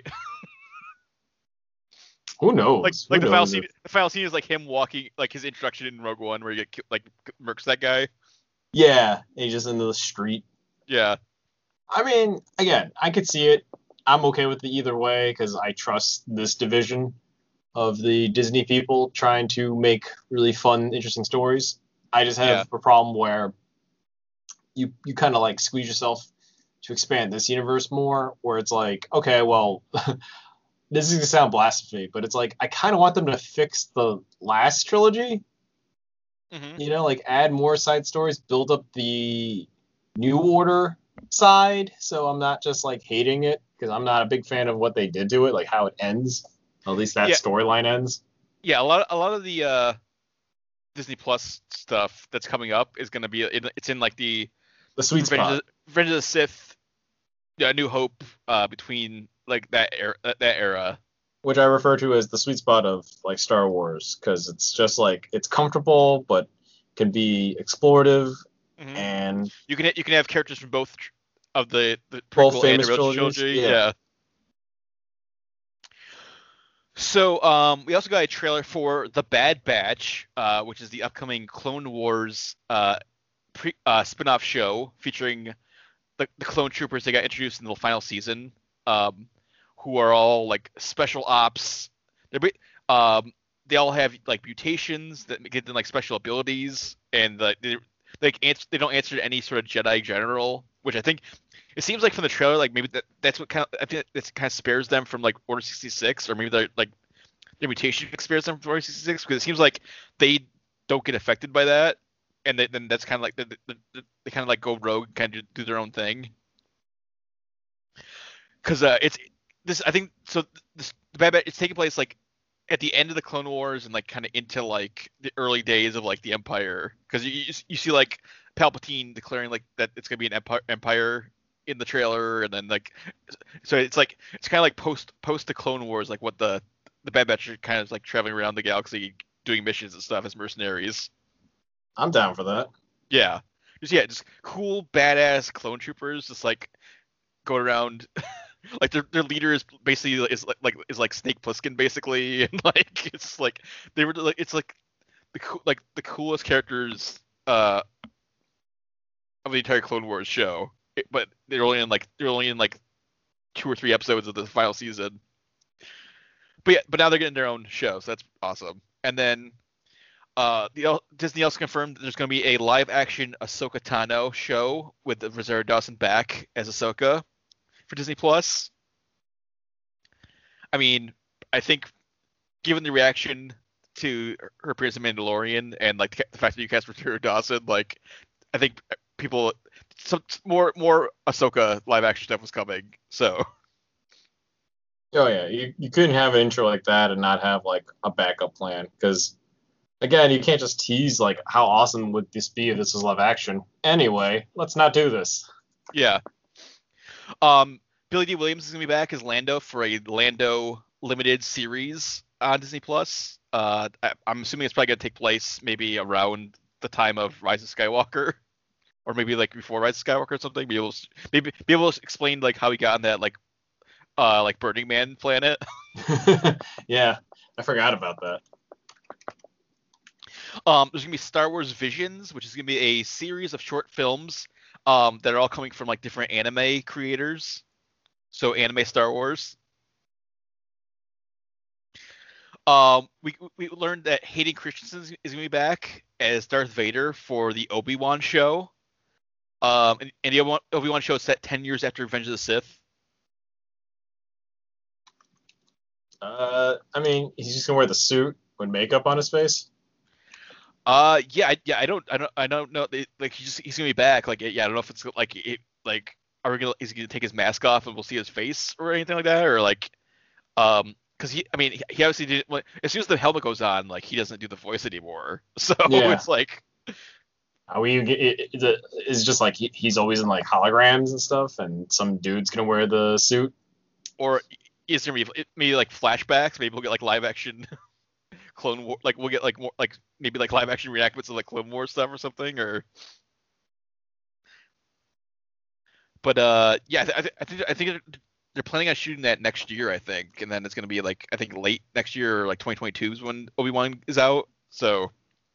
Who knows? like Who like the final knows scene. if- The final scene is like him walking, like his introduction in Rogue One, where you get ki- like murks that guy. Yeah, he's just in the street. Yeah, I mean, again, I could see it. I'm okay with it either way because I trust this division of the Disney people trying to make really fun, interesting stories. I just have Yeah. a problem where you you kind of like squeeze yourself to expand this universe more, where it's like, okay, well, this is gonna sound blasphemy, but it's like I kind of want them to fix the last trilogy. mm-hmm. You know, like add more side stories, build up the New Order side, so I'm not just like hating it because I'm not a big fan of what they did to it, like how it ends. At least that Yeah. storyline ends. yeah. A lot a lot of the uh Disney Plus stuff that's coming up is gonna be in, it's in like the The sweet Revenge spot. of, the- Revenge of the Sith, yeah, New Hope, uh, between like that era, that, that era. Which I refer to as the sweet spot of like Star Wars, because it's just like it's comfortable but can be explorative Mhm. and You can you can have characters from both tr- of the the Both prequel and famous the original trilogies, trilogy. yeah. Yeah. So um, we also got a trailer for The Bad Batch, uh, which is the upcoming Clone Wars uh, pre uh, spin-off show featuring the, the clone troopers that got introduced in the final season, um, who are all like special ops. They're ba- um, they all have like mutations that give them like special abilities, and the, they like answer, they don't answer to any sort of Jedi general, which I think it seems like from the trailer, like maybe that, that's what kind of I think that kind of spares them from like Order sixty-six, or maybe they're like their mutation spares them from Order sixty-six, because it seems like they don't get affected by that, and they, then that's kind of like the, the, the, they kind of like go rogue, kind of do their own thing. Because uh, it's this, I think so. This the Bad Batch, it's taking place like at the end of the Clone Wars and like kind of into like the early days of like the Empire, because you, you you see like Palpatine declaring like that it's gonna be an empire empire in the trailer, and then like so it's like it's kind of like post post the Clone Wars, like what the the Bad Batch are kind of like traveling around the galaxy doing missions and stuff as mercenaries. I'm down for that. Yeah, just yeah, just cool badass clone troopers, just like going around like their their leader is basically is like like is like Snake Plissken basically, and like it's like they were like it's like the coo- like the coolest characters uh of the entire Clone Wars show, It- but they're only in like they're only in like two or three episodes of the final season. But yeah, but now they're getting their own show, so that's awesome. And then uh, the al- Disney also confirmed that there's going to be a live-action Ahsoka Tano show with Rosario Dawson back as Ahsoka for Disney Plus. I mean, I think given the reaction to her appearance in Mandalorian and like the fact that you cast Rosario Dawson, like I think people some more more Ahsoka live-action stuff was coming. So. Oh yeah, you, you couldn't have an intro like that and not have like a backup plan, because again, you can't just tease like how awesome would this be if this was live action. Anyway, let's not do this. Yeah. Um, Billy D. Williams is gonna be back as Lando for a Lando limited series on Disney Plus. Uh, I, I'm assuming it's probably gonna take place maybe around the time of Rise of Skywalker, or maybe like before Rise of Skywalker or something. Be able to, maybe be able to explain like how he got on that like uh like Burning Man planet. Yeah, I forgot about that. Um, there's gonna be Star Wars Visions, which is gonna be a series of short films um, that are all coming from like different anime creators. So anime Star Wars. Um, we we learned that Hayden Christensen is gonna be back as Darth Vader for the Obi-Wan show. Um, and, and the Obi-Wan show is set ten years after Revenge of the Sith. Uh, I mean, he's just gonna wear the suit with makeup on his face. Uh, yeah, I, yeah, I don't, I don't, I don't know. They, like, he's just, he's gonna be back. Like, yeah, I don't know if it's like, it, like, are we gonna, is he gonna take his mask off and we'll see his face or anything like that, or like, um, because he, I mean, he, he obviously didn't. Like, as soon as the helmet goes on, like, he doesn't do the voice anymore. So Yeah. it's like, Are we? It, it, it, it's just like he, he's always in like holograms and stuff, and some dude's gonna wear the suit. or is there maybe, maybe like flashbacks? Maybe we'll get like live action Clone War, like we'll get like more, like maybe like live action reenactments of like Clone War stuff or something, or. But uh, yeah, I, th- I, th- I think I think they're planning on shooting that next year, I think, and then it's gonna be like I think late next year or like twenty twenty-two is when Obi-Wan is out. So,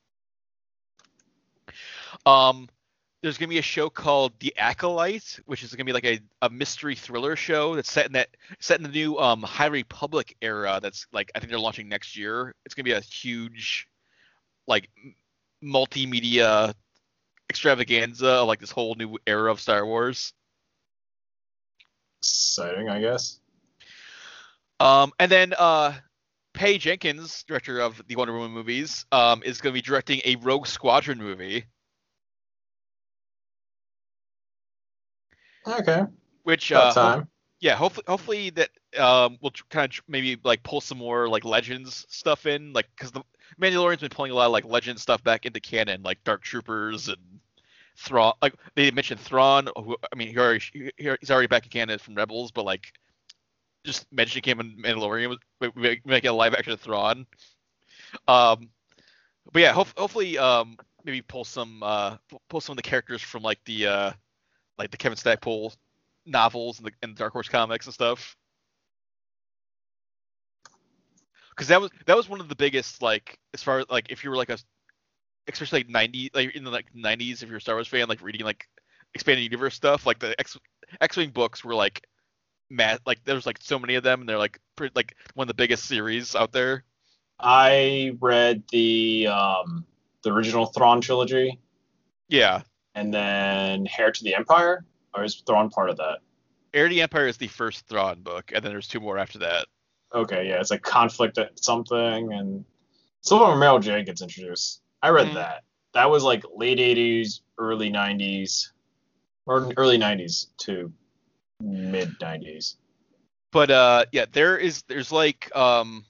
um, there's gonna be a show called The Acolyte, which is gonna be like a, a mystery thriller show that's set in that set in the new um High Republic era. That's like I think they're launching next year. It's gonna be a huge, like, m- multimedia extravaganza of like this whole new era of Star Wars. Exciting, I guess. Um, and then uh, Patty Jenkins, director of the Wonder Woman movies, um, is going to be directing a Rogue Squadron movie, Okay. which About uh, ho- time. yeah, hopefully, hopefully that um, will kind of maybe like pull some more like Legends stuff in, like because the Mandalorian's been pulling a lot of like Legend stuff back into canon, like Dark Troopers and Thrawn. Like they mentioned Thrawn, who I mean, he already, he, he's already back in canon from Rebels, but like just mentioning him in Mandalorian was make, make a live action of Thrawn. Um, but yeah, hope, hopefully, um, maybe pull some uh, pull some of the characters from like the uh, like the Kevin Stackpole novels and the and Dark Horse comics and stuff. Because that was that was one of the biggest, like, as far as like if you were like a especially like ninety like in the like nineties if you're a Star Wars fan, like reading like expanded universe stuff, like the X X-wing books were like mad, like there was like so many of them and they're like pretty, like one of the biggest series out there. I read the um the original Thrawn trilogy, Yeah, and then Heir to the Empire. Or is Thrawn part of that? Heir to the Empire is the first Thrawn book, and then there's two more after that. Okay, yeah, it's like conflict at something, and some of them Meryl J gets introduced. I read Mhm. that. That was like late eighties, early nineties, or early nineties to mid nineties. But uh, yeah, there is there's like um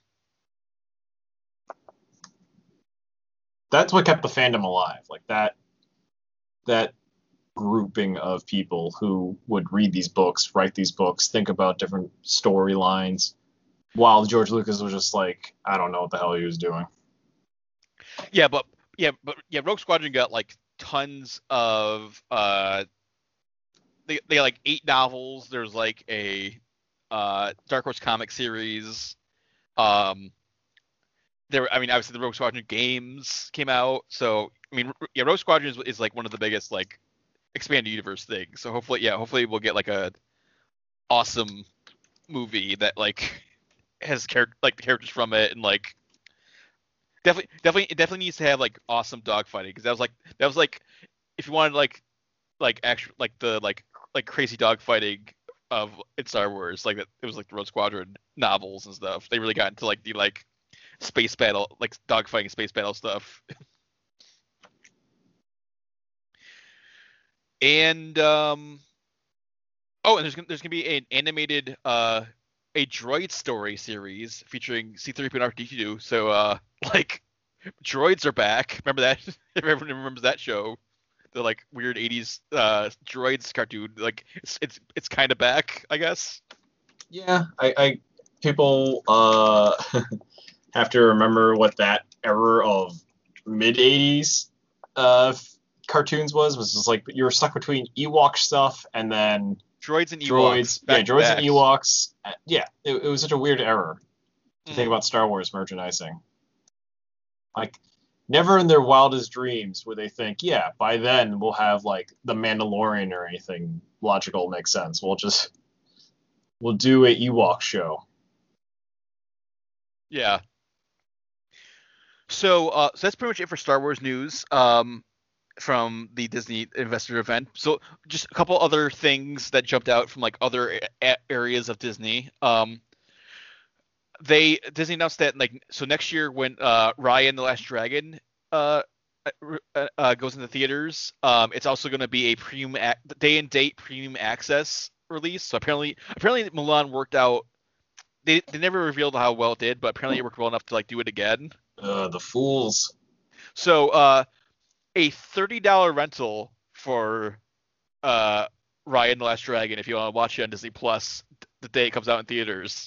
That's what kept the fandom alive. Like that, that grouping of people who would read these books, write these books, think about different storylines, while George Lucas was just like, I don't know what the hell he was doing. yeah, but yeah, but yeah, Rogue Squadron got like tons of uh they they got like eight novels. There's like a uh, Dark Horse comic series. Um, there, I mean, obviously the Rogue Squadron games came out. So, I mean, yeah, Rogue Squadron is, is like one of the biggest like expanded universe things. So hopefully, yeah, hopefully we'll get like a awesome movie that like has character like the characters from it and like definitely, definitely, it definitely needs to have like awesome dogfighting because that was like that was like if you wanted like like actual like the like like crazy dogfighting of in Star Wars, like it was like the Rogue Squadron novels and stuff. They really got into like the like space battle, like dogfighting space battle stuff. and um, oh, and there's gonna, there's gonna be an animated uh a droid story series featuring C three P O and R two D two. So uh like droids are back. Remember that? If everyone remembers that show. The like weird eighties uh droids cartoon, like it's it's it's kind of back, I guess. Yeah, I, I people uh have to remember what that era of mid eighties uh cartoons was. Was just like you were stuck between Ewok stuff and then droids and Ewoks. Droids, yeah, droids back. and Ewoks. Yeah, it, it was such a weird era to Mm. think about Star Wars merchandising. Like. Never in their wildest dreams would they think, yeah, by then we'll have like the Mandalorian or anything logical makes sense. We'll just we'll do a Ewok show. Yeah. So uh so that's pretty much it for Star Wars news um from the Disney investor event. So just a couple other things that jumped out from like other a- a- areas of Disney. Um They Disney announced that like so next year when uh Raya and the Last Dragon uh, uh, uh goes into theaters, um it's also going to be a premium ac- day and date premium access release. So apparently apparently Mulan worked out. They they never revealed how well it did, but apparently it worked well enough to like do it again. Uh, the fools. So uh a thirty dollars rental for uh Raya and the Last Dragon if you want to watch it on Disney Plus the day it comes out in theaters.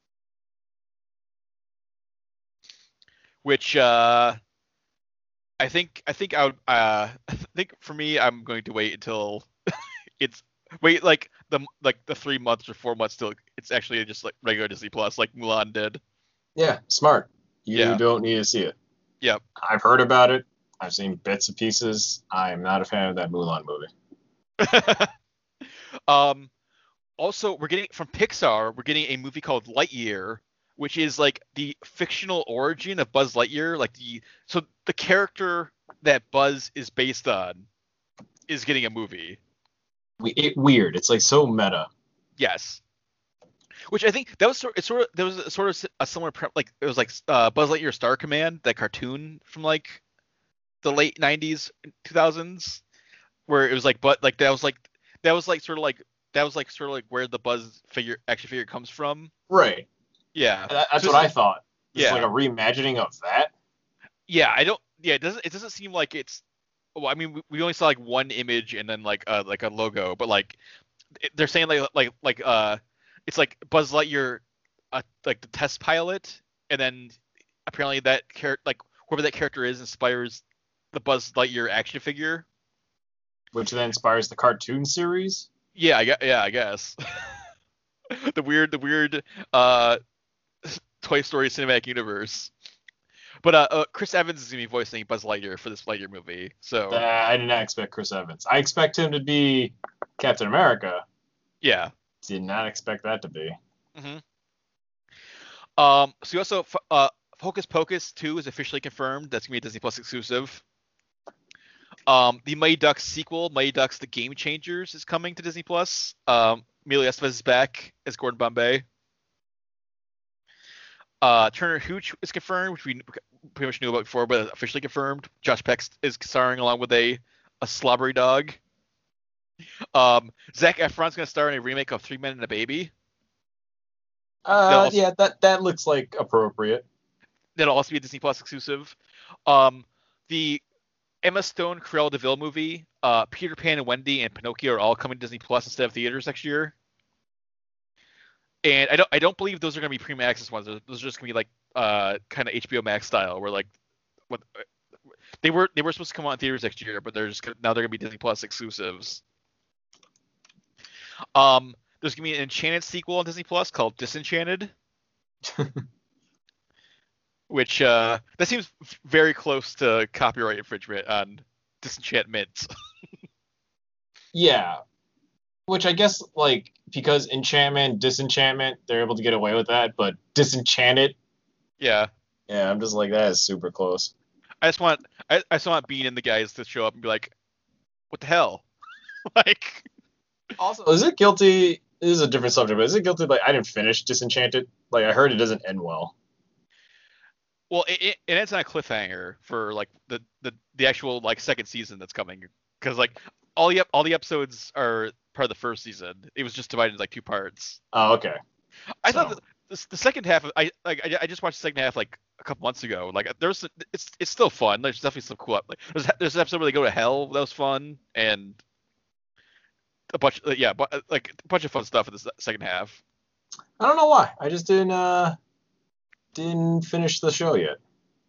Which uh, I think I think I would uh, I think for me I'm going to wait until it's wait like the like the three months or four months till it's actually just like regular Disney Plus like Mulan did. Yeah, smart. You Yeah. don't need to see it. Yep. I've heard about it. I've seen bits and pieces. I am not a fan of that Mulan movie. um, also we're getting from Pixar we're getting a movie called Lightyear, which is like the fictional origin of Buzz Lightyear. Like the so the character that Buzz is based on is getting a movie. We, it weird. It's like so meta. Yes. Which I think that was sort. It's sort of there was a, sort of a similar pre- like it was like uh, Buzz Lightyear Star Command, that cartoon from like the late nineties, two thousands, where it was like but like that was like that was like sort of like that was like sort of like where the Buzz figure action figure comes from. Right. Yeah. That, that's So what it's- I thought. It's yeah. like a reimagining of that. Yeah, I don't. Yeah, it doesn't. It doesn't seem like it's. Well, I mean, we, we only saw like one image and then like uh like a logo, but like it- they're saying like like like uh it's like Buzz Lightyear, uh, like the test pilot, and then apparently that character like whoever that character is inspires the Buzz Lightyear action figure. Which then inspires the cartoon series. Yeah, I guess. Yeah, I guess. the weird, the weird uh Toy Story cinematic universe. But uh, uh, Chris Evans is gonna be voicing Buzz Lightyear for this Lightyear movie. So Uh, I did not expect Chris Evans. I expect him to be Captain America. yeah. Did not expect that to be. hmm Um. So you also f- uh Hocus Pocus two is officially confirmed. That's gonna be a Disney Plus exclusive. Um, the Mighty Ducks sequel, Mighty Ducks: The Game Changers, is coming to Disney Plus. Um, Emilio Estevez is back as Gordon Bombay. Uh, Turner Hooch is confirmed, which we pretty much knew about before, but officially confirmed. Josh Peck is starring along with a a slobbery dog. Um, Zac Efron's gonna star in a remake of Three Men and a Baby. Uh, also- yeah, that that looks like appropriate. That'll also be a Disney Plus exclusive. Um, the Emma Stone Cruella de Vil movie, uh, Peter Pan and Wendy and Pinocchio are all coming to Disney Plus instead of theaters next year. And I don't I don't believe those are gonna be premium access ones. Those are just gonna be like uh kind of H B O Max style, where like what they were they were supposed to come out in theaters next year, but they're just gonna, now they're gonna be Disney Plus exclusives. Um, there's gonna be an Enchanted sequel on Disney Plus called Disenchanted, which uh, that seems very close to copyright infringement on Disenchantment. Yeah. Which I guess, like, because enchantment, disenchantment, they're able to get away with that, but disenchanted, Yeah, yeah, I'm just like, that is super close. I just want I, I just want Bean and the guys to show up and be like, what the hell? Like, Also, is it guilty? This is a different subject, but is it guilty? Like, I didn't finish Disenchanted. Like, I heard it doesn't end well. well, it, it, it ends on a cliffhanger for like the, the, the actual like second season that's coming, because like all the ep- all the episodes are part of the first season. It was just divided into like two parts. Oh, okay. I So- thought the, the, the second half. Of, I like I, I just watched the second half like a couple months ago. Like there's it's it's still fun. There's definitely some cool. Like there's there's an episode where they go to hell that was fun, and a bunch yeah but like a bunch of fun stuff in the se- second half. I don't know why. I just didn't uh didn't finish the show yet.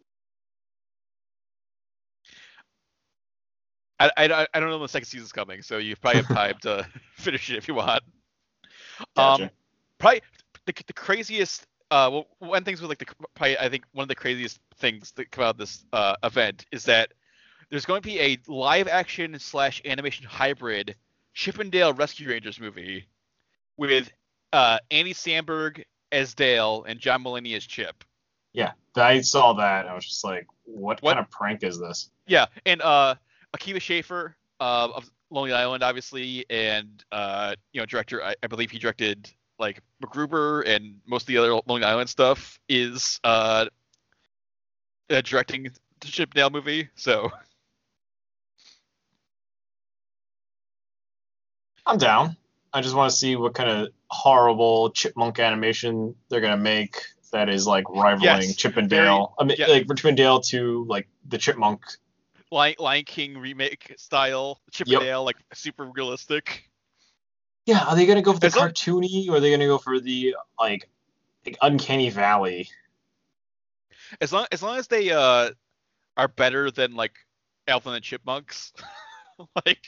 I, I, I don't know when the second season's coming, so you probably have time to finish it if you want. Gotcha. Um, probably the, the craziest. Uh, well, one things with like the probably I think one of the craziest things that come out of this uh, event is that there's going to be a live action slash animation hybrid Chippendale Rescue Rangers movie with uh, Andy Samberg as Dale and John Mulaney as Chip. Yeah, I saw that. I was just like, what, What? kind of prank is this? Yeah, and uh, Akiva Schaffer uh, of Lonely Island, obviously, and uh, you know, director. I, I believe he directed like MacGruber and most of the other Lonely Island stuff. Is uh, uh directing the Chippendale movie. So I'm down. I just want to see what kind of horrible chipmunk animation they're gonna make that is like rivaling Yes, Chippendale. I mean, yeah. like from Chippendale to like the chipmunk. Lion, Lion King remake style Chippendale, like super realistic. Yeah, are they gonna go for the As long- cartoony or are they gonna go for the like, like Uncanny Valley? As long as long as they uh are better than like Alvin and Chipmunks, like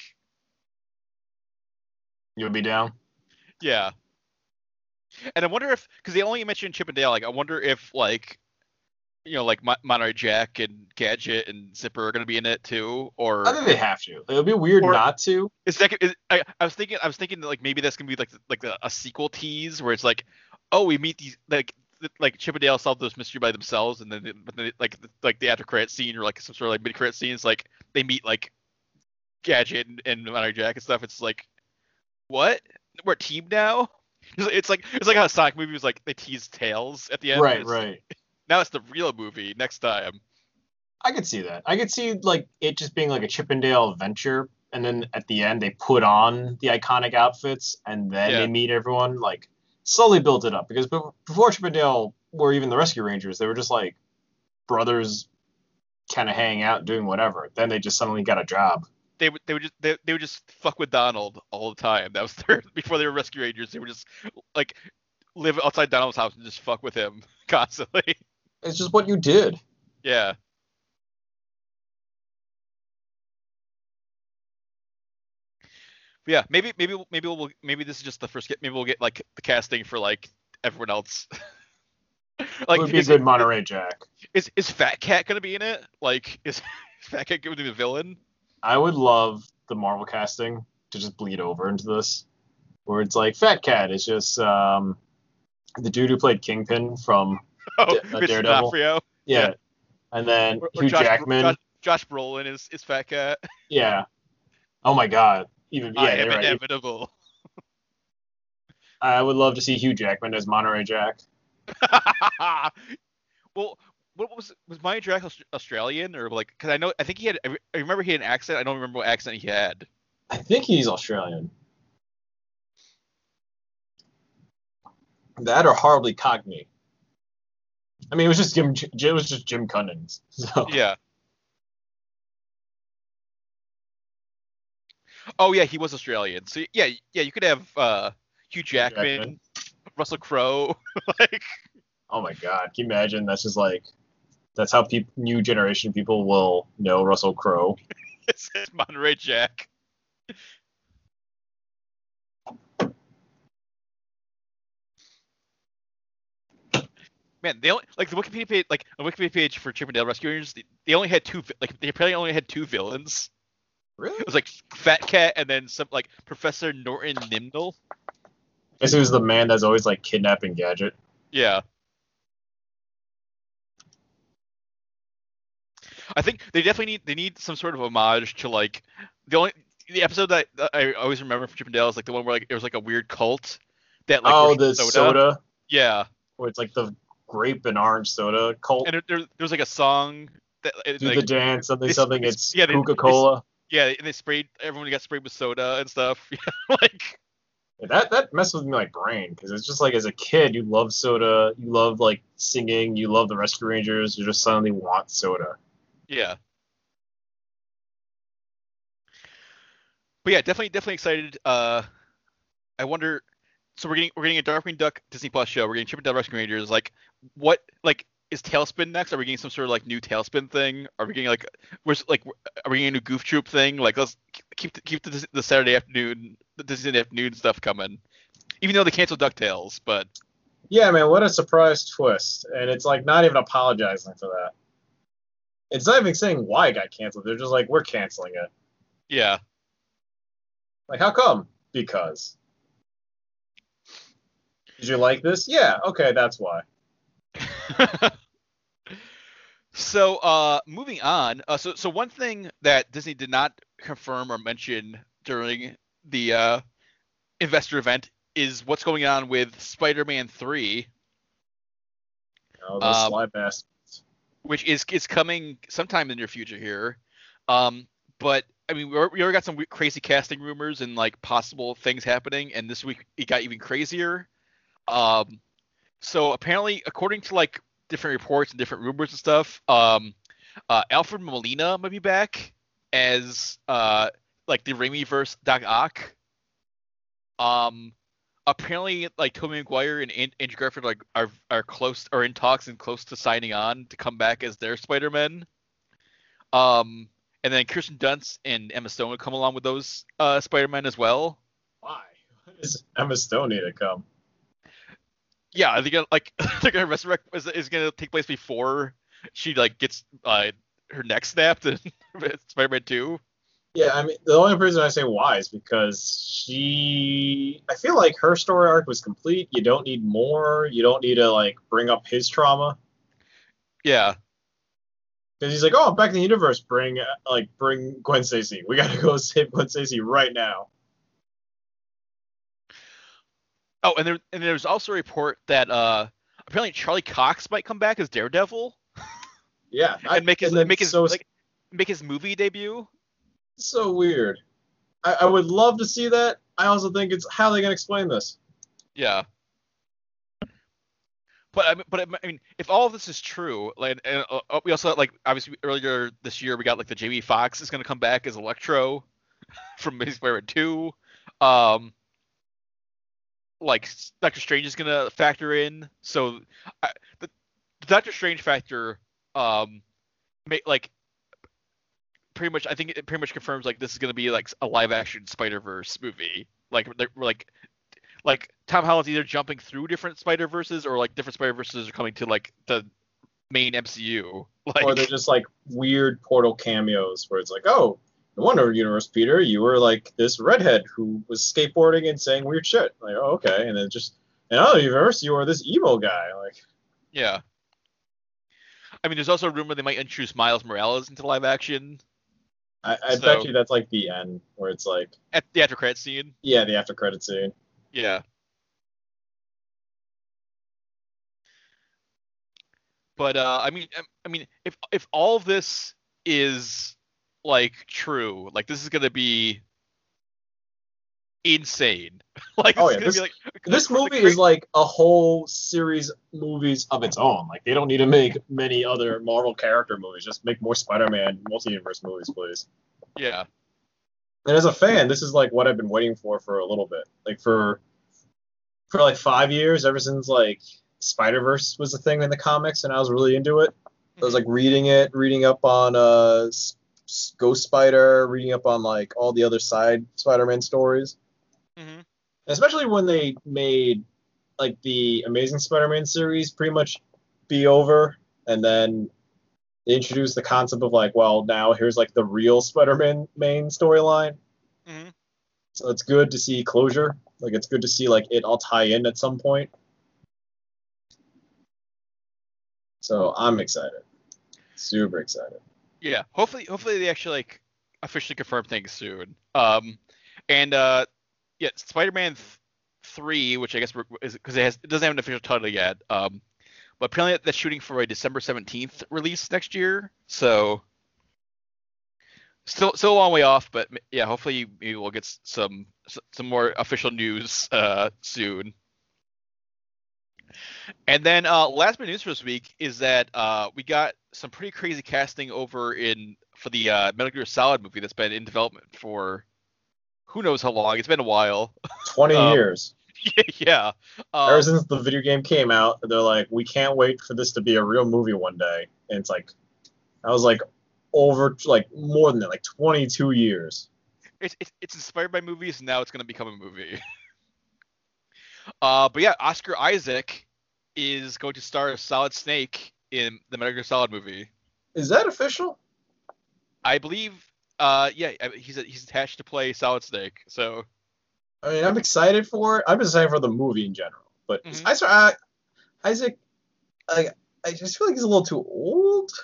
You'll be down. yeah. And I wonder if, because they only mentioned Chippendale, like I wonder if like, you know, like Mon- Monterey Jack and Gadget and Zipper are gonna be in it too, or I think they have to. It would be weird Or- not to. is that? Is, I, I was thinking, I was thinking that like maybe that's gonna be like like a, a sequel tease where it's like, oh, we meet these like th- like Chippendale solve this mystery by themselves, and then but then like like the after credit scene or like some sort of like mid credit scenes, like they meet like Gadget and, and Monterey Jack and stuff. It's like, what? We're a team now. It's like it's like how a Sonic movie was like they teased Tails at the end. Right, It's- right. Now it's the real movie next time. I could see that. I could see like it just being like a Chippendale adventure, and then at the end they put on the iconic outfits, and then Yeah. they meet everyone. Like slowly built it up because be- before Chippendale or even the Rescue Rangers, they were just like brothers, kind of hanging out doing whatever. Then they just suddenly got a job. They would they would just they, they would just fuck with Donald all the time. That was their before they were Rescue Rangers. They were just like live outside Donald's house and just fuck with him constantly. It's just what you did. Yeah. But yeah, maybe maybe we'll- maybe we'll maybe this is just the first get. Maybe we'll get like the casting for like everyone else. Like, it would be a is, good Monterey Jack. is is Fat Cat gonna be in it? Like is, is Fat Cat gonna be the villain? I would love the Marvel casting to just bleed over into this, where it's like Fat Cat is just um, the dude who played Kingpin from Oh, Da- uh, Mitch Daredevil. D'Onofrio. yeah, Yeah. and then Or, or Hugh Josh, Jackman. Josh, Josh Brolin is, is Fat Cat. Yeah. Oh my God. Even yeah, I you're am right. inevitable. I would love to see Hugh Jackman as Monterey Jack. Well, what was was Monterey Jack Aus- Australian or like? Because I know I think he had. I re- I remember he had an accent. I don't remember what accent he had. I think he's Australian. That or horribly Cockney. I mean, it was just Jim. It was just Jim Cummings. So Yeah. Oh yeah, he was Australian. So yeah, yeah, you could have uh, Hugh Jackman, Jackman. Russell Crowe, like. Oh my God. Can you imagine? That's just like, that's how peop new generation people will know Russell Crowe. It's Monterey Jack. Man, they only, like the Wikipedia page, like a Wikipedia page for Chip and Dale Rescue Rangers. They, they only had two, vi- like they apparently only had two villains. Really? It was like Fat Cat and then some like Professor Norton Nimnall. Guess he was the man that's always like kidnapping Gadget. Yeah. I think they definitely need they need some sort of homage to like the only the episode that that I always remember from Chip and Dale is like the one where like it was like a weird cult that like Oh, worshipped the soda. Yeah. Where it's like the grape and orange soda cult. And there, there, there was like a song that it, Do like, the dance, something, they- something. they- It's yeah, they- Coca-Cola. yeah, and they sprayed everyone got sprayed with soda and stuff. Yeah, like That that messed with my brain because it's just like as a kid you love soda, you love like singing, you love the Rescue Rangers, you just suddenly want soda. yeah. But yeah, definitely definitely excited. Uh, I wonder. So we're getting we're getting a Darkwing Duck Disney Plus show. We're getting Chip and Dale Rescue Rangers. Like, what like is Tailspin next? Are we getting some sort of like new Tailspin thing? Are we getting like where's like are we getting a new Goof Troop thing? Like let's keep the, keep the, the Saturday afternoon the Disney afternoon stuff coming. Even though they canceled DuckTales, but Yeah, man, what a surprise twist. And it's like not even apologizing for that. It's not even saying why it got canceled. They're just like, we're canceling it. yeah. Like, how come? Because. Did you like this? Yeah, okay, that's why. So uh, moving on. Uh, so so one thing that Disney did not confirm or mention during the uh, investor event is what's going on with Spider-Man three, Oh, those Um, sly bastards. which is is coming sometime in the near future here. Um, but I mean, we already we already got some we- crazy casting rumors and like possible things happening, and this week it got even crazier. Um, so apparently, according to like different reports and different rumors and stuff, um, uh, Alfred Molina might be back as uh like the Raimi-verse Doc Ock. Um, apparently, like Tobey Maguire and An- Andrew Garfield like are are close are in talks and close to signing on to come back as their Spider-Man. Um, and then Kirsten Dunst and Emma Stone will come along with those uh Spider-Man as well. Why? Why does Emma Stone need to come? Yeah, they're gonna like they're gonna resurrect is, is gonna take place before she like gets uh her neck snapped in Spider-Man two. Yeah, I mean, the only reason I say why is because she. I feel like her story arc was complete. You don't need more. You don't need to, like, bring up his trauma. Yeah. Because he's like, oh, I'm back in the universe. Bring, uh, like, bring Gwen Stacy. We gotta go save Gwen Stacy right now. Oh, and there and there's also a report that uh apparently Charlie Cox might come back as Daredevil Yeah. I- and make his and then make his so, like make his movie debut. so weird. I, I would love to see that. I also think it's how are they gonna explain this? Yeah. But I mean, but I mean, if all of this is true, like, and, uh, we also like obviously earlier this year we got like the Jamie Foxx is going to come back as Electro from Amazing Spider-Man two. Um, like Doctor Strange is going to factor in, so I, the, the Doctor Strange factor, um, make like pretty much. I think it pretty much confirms like this is going to be like a live-action Spider-Verse movie. Like they're like. Like Tom Holland's either jumping through different Spider Verses or like different Spider Verses are coming to like the main M C U. Like, Or they're just like weird portal cameos where it's like, oh, no wonder universe, Peter, you were like this redhead who was skateboarding and saying weird shit. Like, oh, okay, and then just in another universe, you were this emo guy. Like, yeah. I mean, there's also a rumor they might introduce Miles Morales into live action I, I So- bet you that's like the end where it's like, at the after credit scene. yeah, the after credit scene. Yeah. But uh, I mean, I mean, if if all of this is like true, like this is gonna be insane. Like this Oh, is yeah, gonna this- be like This like, movie the is like a whole series movies of its own. Like they don't need to make many other Marvel character movies. Just make more Spider-Man multi-universe movies, please. cra- yeah, And as a fan, this is like what I've been waiting for for a little bit. Like for for like five years, ever since like Spider-Verse was a thing in the comics, and I was really into it. I was like reading it, reading up on uh S- S- Ghost Spider, reading up on like all the other side Spider-Man stories. hmm Especially when they made like the Amazing Spider-Man series pretty much be over, and then they introduce the concept of like, well, now here's like the real Spider-Man main storyline. Mm-hmm. So it's good to see closure. Like it's good to see like it all tie in at some point. So I'm excited, super excited. Yeah, hopefully, hopefully they actually like officially confirm things soon. Um, and uh, yeah, Spider-Man th- three, which I guess we're- is because it has it doesn't have an official title yet. Um, but apparently that's shooting for a December seventeenth release next year. So still still a long way off, but m- yeah, hopefully maybe we'll get s- some s- some more official news uh soon. And then uh, last bit of news for this week is that uh, we got some pretty crazy casting over in for the uh, Metal Gear Solid movie that's been in development for who knows how long. It's been a while. Twenty Um, years. yeah. Um, Ever since the video game came out, they're like, we can't wait for this to be a real movie one day. And it's like, I was like, over like more than that, like twenty-two years. it's, it's it's inspired by movies, and now it's gonna become a movie. uh, but yeah, Oscar Isaac is going to star as Solid Snake in the Metal Gear Solid movie. Is that official? I believe. Uh, yeah, I- he's he's attached to play Solid Snake. So I mean, I'm excited for it. I'm excited for the movie in general. But Mhm. I saw Isaac. I I just feel like he's a little too old.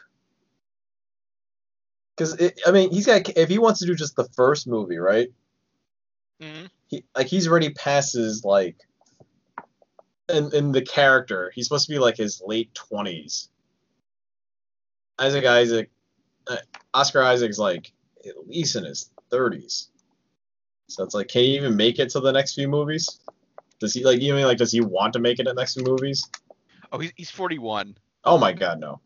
Because I mean, he's got if he wants to do just the first movie, right? Mhm. He like he's already past his like. In in the character, he's supposed to be like his late twenties. Isaac Isaac, uh, Oscar Isaac's like at least in his thirties. So it's like, can he even make it to the next few movies? Does he like even like does he want to make it in the next few movies? oh, he's he's forty-one. Oh my god, no.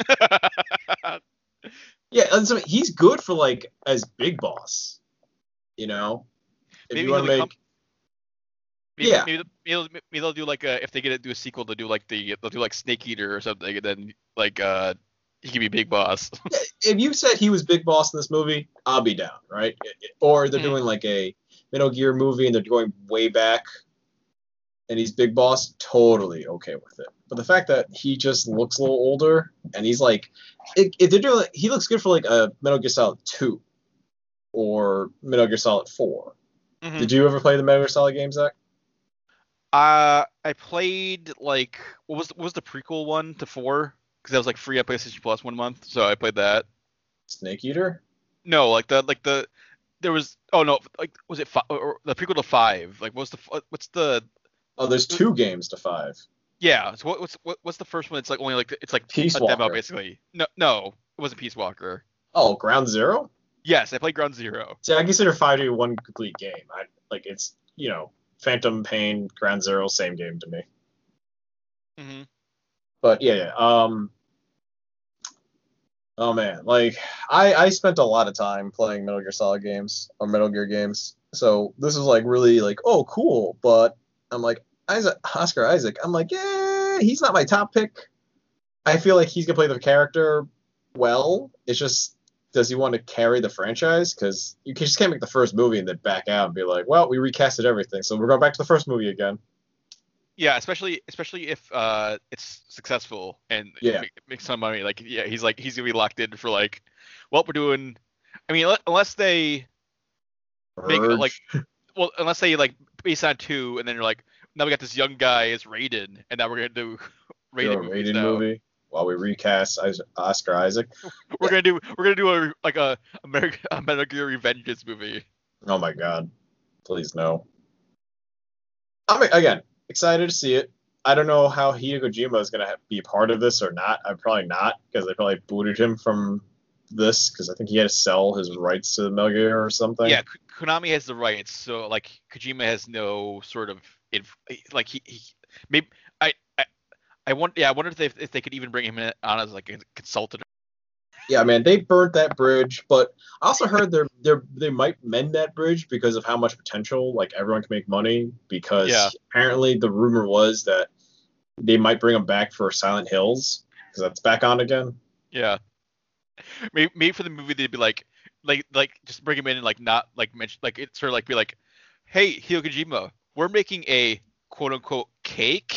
Yeah, and so he's good for like as Big Boss. You know, if Maybe you want to he'll make become- Maybe, Yeah. maybe, maybe, maybe they'll do like a, if they get to do a sequel, they'll do like the they'll do like Snake Eater or something, and then like uh he can be Big Boss. if you said he was Big Boss in this movie, I'll be down, right? Or they're Mhm. doing like a Metal Gear movie and they're going way back, and he's Big Boss, totally okay with it. But the fact that he just looks a little older and he's like, if if they're doing, he looks good for like a Metal Gear Solid two or Metal Gear Solid four. Mhm. Did you ever play the Metal Gear Solid games, Zach? Uh, I played like what was what was the prequel one to four? Because that was like free on PlayStation Plus one month, so I played that. Snake Eater? No, like the like the there was oh no like was it five, or the prequel to five? Like what's the f- what's the Oh, there's two games to five. yeah? So what, what's what, what's the first one? It's like only like it's like Peace a demo Walker. basically. No, no, it wasn't Peace Walker. Oh, Ground Zero? Yes, I played Ground Zero. See, I consider five to be one complete game. I like it's you know Phantom Pain, Ground Zero, same game to me. Mm-hmm. But yeah, yeah. Um. Oh man, like I I spent a lot of time playing Metal Gear Solid games or Metal Gear games, so this is like really like oh cool. But I'm like Isaac Oscar Isaac. I'm like yeah, he's not my top pick. I feel like he's gonna play the character well. It's just does he want to carry the franchise? Because you just can't make the first movie and then back out and be like, well, we recasted everything, so we're going back to the first movie again. Yeah, especially especially if uh it's successful and Yeah. make, make some money. Like yeah, he's like he's gonna be locked in for like, well, we're doing. I mean, le- unless they make it, like, Urge. well, unless they like base on two, and then you're like, now we got this young guy as Raiden, and now we're gonna do Do a Raiden movies Raiden now. movie while we recast Is- Oscar Isaac. We're gonna do we're gonna do a like a American a Metal Gear Revengeance movie. Oh my god. Please no. I'm again excited to see it. I don't know how Hideo Kojima is gonna be part of this or not. I'm probably not because they probably booted him from this because I think he had to sell his rights to Metal Gear or something. Yeah, K- Konami has the rights, so like Kojima has no sort of inf- like he, he maybe I I I want yeah I wonder if they if they could even bring him in on as like a consultant. Yeah, man, they burnt that bridge, but I also heard they're they're they might mend that bridge because of how much potential like everyone can make money because Yeah. apparently the rumor was that they might bring him back for Silent Hills because that's back on again. Yeah, maybe, maybe for the movie they'd be like like like just bring him in and like not like mention like it's sort of like be like, hey Hideo Kojima, we're making a quote unquote cake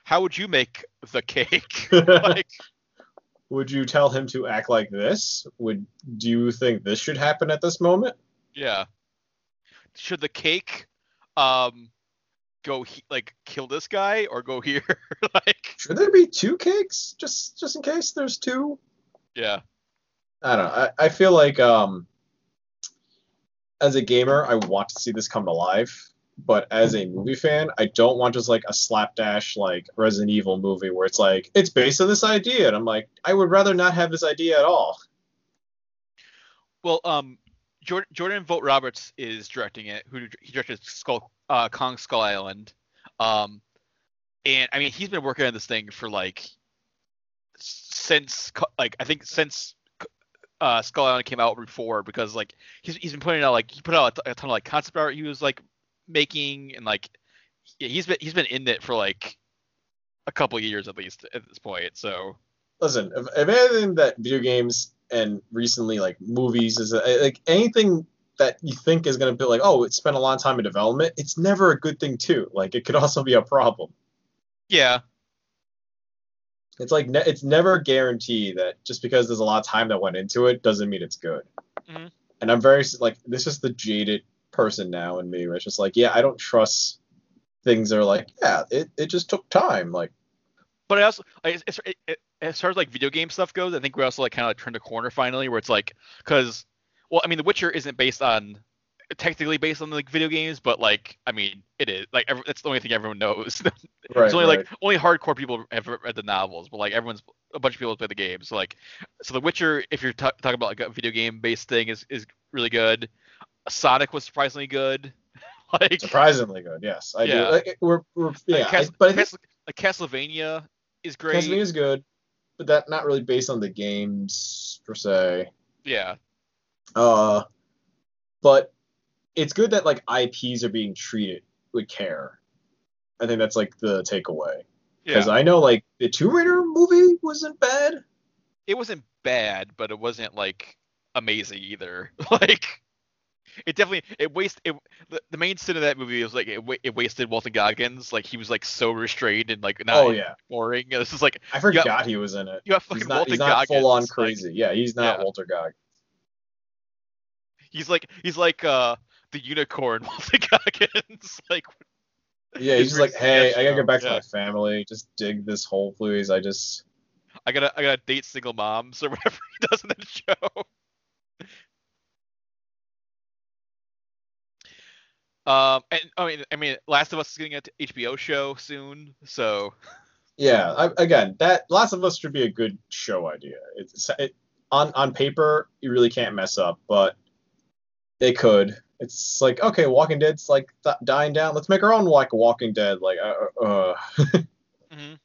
how would you make the cake? Like, Would you tell him to act like this? Would do you think this should happen at this moment? yeah. Should the cake, um, go he- like kill this guy or go here? Like, Should there be two cakes? Just just in case there's two? yeah. I don't know. I, I feel like um as a gamer, I want to see this come to life. But as a movie fan, I don't want just like a slapdash like Resident Evil movie where it's like it's based on this idea, and I'm like, I would rather not have this idea at all. Well, um, Jordan, Jordan Vogt Roberts is directing it. Who he directed Skull, uh, Kong Skull Island, um, and I mean he's been working on this thing for like since like I think since uh, Skull Island came out before, because like he's he's been putting out like he put out a ton of like concept art he was like making, and like yeah, he's been he's been in it for like a couple of years at least at this point. So Listen, if, if anything that video games and recently like movies is uh, like anything that you think is going to be like, oh, it spent a long time in development, it's never a good thing too. Like it could also be a problem. yeah, It's like ne- it's never guaranteed that just because there's a lot of time that went into it doesn't mean it's good. Mhm. And I'm very like this is the jaded person now in me where it's just like, yeah, I don't trust things that are like, yeah, it, it just took time. Like, but I also like it's, it, it, as far as like video game stuff goes, I think we also like kind of like turned a corner finally, where it's like, because well, I mean, The Witcher isn't based on technically based on like video games, but like I mean, it is like every, that's the only thing everyone knows. right, It's only right. like only hardcore people have read the novels, but like everyone's a bunch of people have played the games. So like, so The Witcher, if you're t- talking about like a video game based thing, is is really good. Sonic was surprisingly good. Like Surprisingly good, yes, I Yeah. do. Like, we're, we're yeah, like, Cas- I, but I think Cas- like Castlevania is great. Castlevania is good, but that not really based on the games per se. Yeah, Uh, but it's good that like I Ps are being treated with care. I think that's like the takeaway. Because yeah. I know like the Tomb Raider movie wasn't bad. It wasn't bad, but it wasn't like amazing either. Like it definitely it waste it. The, the main sin of that movie was like it, wa- it wasted Walton Goggins. Like he was like so restrained and like not Oh yeah, boring. And this is like I forgot got- he was in it. you got fucking He's not, Walton he's not Goggins. full on like, crazy. yeah, he's not yeah. Walter Goggins. he's like he's like uh the unicorn Walton Goggins. Like Yeah, he's just like, hey, I gotta get back to Yeah. my family. Just dig this hole, please. I just I gotta I gotta date single moms or whatever he does in that show. Um, and I mean, I mean, Last of Us is getting an H B O show soon, so yeah. I, again, that Last of Us should be a good show idea. It's it, on on paper you really can't mess up, but they could. It's like, okay, Walking Dead's like th- dying down. Let's make our own like Walking Dead. Like, uh, uh. mhm.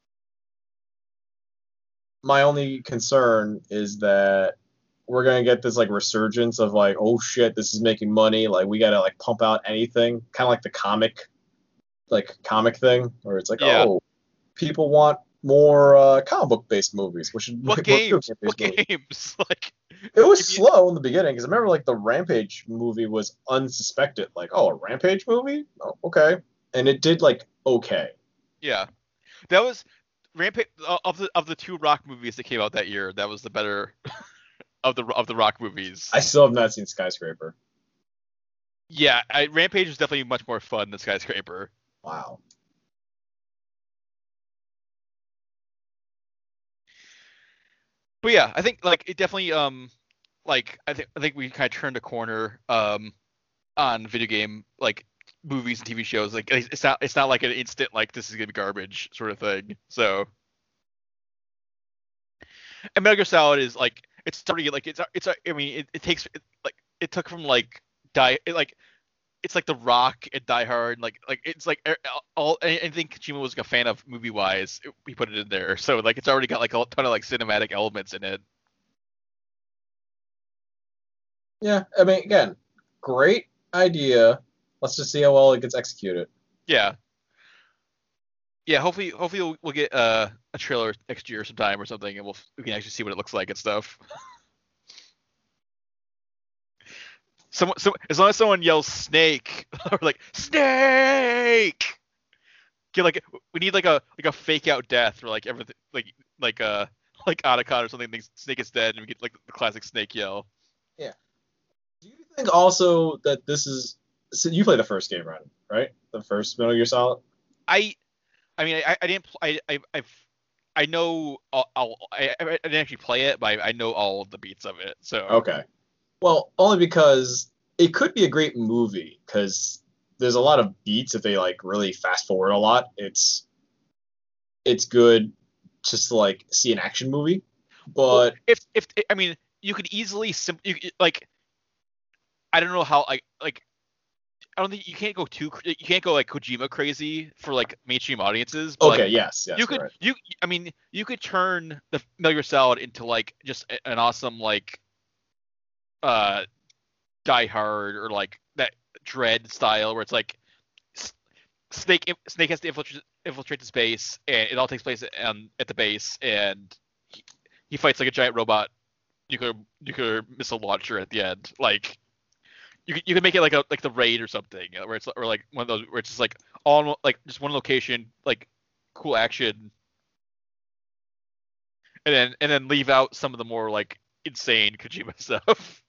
My only concern is that we're gonna get this like resurgence of like, oh shit, this is making money. Like we gotta like pump out anything, kind of like the comic, like comic thing, where it's like, Yeah. oh, people want more uh, comic book based movies. We should What more video games? game-based What movies. games? Like, It was if you- slow in the beginning because I remember like the Rampage movie was unsuspected. Like, oh, a Rampage movie? Oh, okay, and it did like okay. yeah, that was Rampage of the of the two Rock movies that came out that year. That was the better of the of the Rock movies. I still have not seen Skyscraper. Yeah, I, Rampage was definitely much more fun than Skyscraper. Wow. But yeah, I think like it definitely um like I think I think we kind of turned a corner um on video game like movies and T V shows. Like it's not it's not like an instant like this is gonna be garbage sort of thing. So and Metal Gear Solid is like it's already like it's it's I mean it, it takes it, like it took from like die it, like it's like The Rock and Die Hard like like it's like er- all anything Kojima was like, a fan of movie wise we put it in there. So like it's already got like a ton of like cinematic elements in it. Yeah, I mean, again, great idea. Let's just see how well it gets executed. Yeah. Yeah, hopefully hopefully we'll, we'll get uh, a trailer next year sometime or something, and we'll we can actually see what it looks like and stuff. Someone, so as long as someone yells snake or like snake, get like we need like a like a fake out death or like everything like like uh like Otacon or something. Thinks Snake is dead, and we get like the classic Snake yell. Yeah. Do you think also that this is so you played the first game, Ryan, right? The first Metal Gear Solid. I, I mean, I, I didn't, pl- I, I, I've, I know, all, all, I, I didn't actually play it, but I, I know all of the beats of it. So Okay. Well, only because it could be a great movie because there's a lot of beats if they like really fast forward a lot. It's it's good just to like see an action movie, but Well, if, if, I mean, you could easily, sim- you, you- like, I don't know how, like, like, I don't think you can't go too, cr- you can't go like Kojima crazy for like mainstream audiences. But, okay, like, yes, yes, you you're could, right. you, I mean, you could turn the Metal Gear Solid into like just a- an awesome like, uh, Die Hard or like that Dread style where it's like S- Snake, in- Snake has to infiltrate, infiltrate the space, and it all takes place um, at the base, and he, he fights like a giant robot nuclear nuclear missile launcher at the end. Like you could, you could make it like a like the Raid or something, you know, where it's or like one of those where it's just like all like just one location, like cool action, and then and then leave out some of the more like insane Kojima stuff.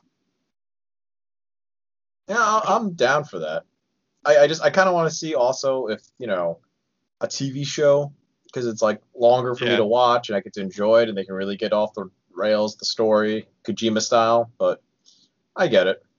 Yeah, I- I'm down for that. I, I just I kind of want to see also if you know a T V show because it's like longer for me Yeah. to watch and I get to enjoy it and they can really get off the rails the story Kojima style. But I get it.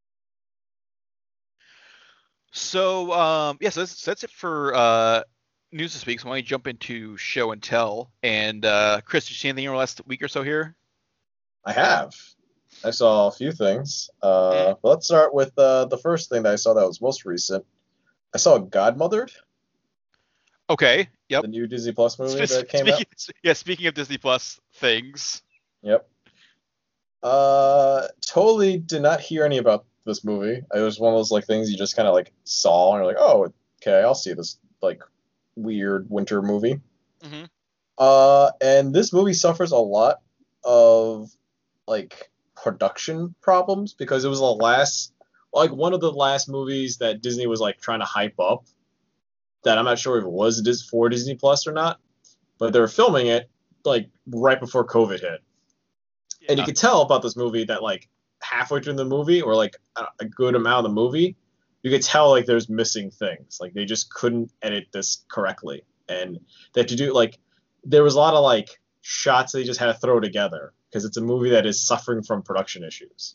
So um yeah, so that's, that's it for uh news this week. So why don't you jump into show and tell? And uh Chris, did you see anything in the last week or so here? I have. I saw a few things. Uh, but let's start with uh, the first thing that I saw that was most recent. I saw Godmothered, Okay. Yep. the new Disney Plus movie Spe- that came out. speaking, yeah, speaking of Disney Plus things. Yep. Uh, totally did not hear any about this movie. It was one of those like things you just kind of like saw and you're like, oh, okay, I'll see this like weird winter movie. Mm-hmm. Uh, and this movie suffers a lot of like production problems because it was the last, like one of the last movies that Disney was like trying to hype up. That I'm not sure if it was Dis- for Disney Plus or not, but they were filming it like right before COVID hit. And you could tell about this movie that like halfway through the movie or like a, a good amount of the movie, you could tell like there's missing things. Like they just couldn't edit this correctly. And they had to do like, there was a lot of like shots they just had to throw together because it's a movie that is suffering from production issues.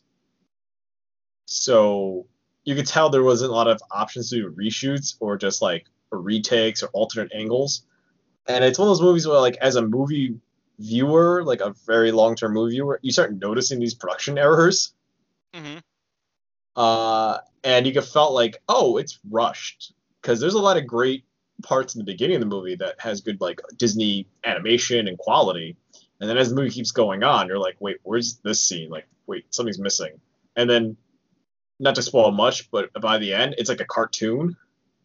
So you could tell there wasn't a lot of options to do reshoots or just like retakes or alternate angles. And it's one of those movies where like as a movie viewer, like a very long-term movie viewer, you start noticing these production errors. Mm-hmm. Uh, and you felt like, oh, it's rushed. Because there's a lot of great parts in the beginning of the movie that has good like Disney animation and quality. And then as the movie keeps going on, you're like, wait, where's this scene? Like, wait, something's missing. And then, not to spoil much, but by the end, it's like a cartoon.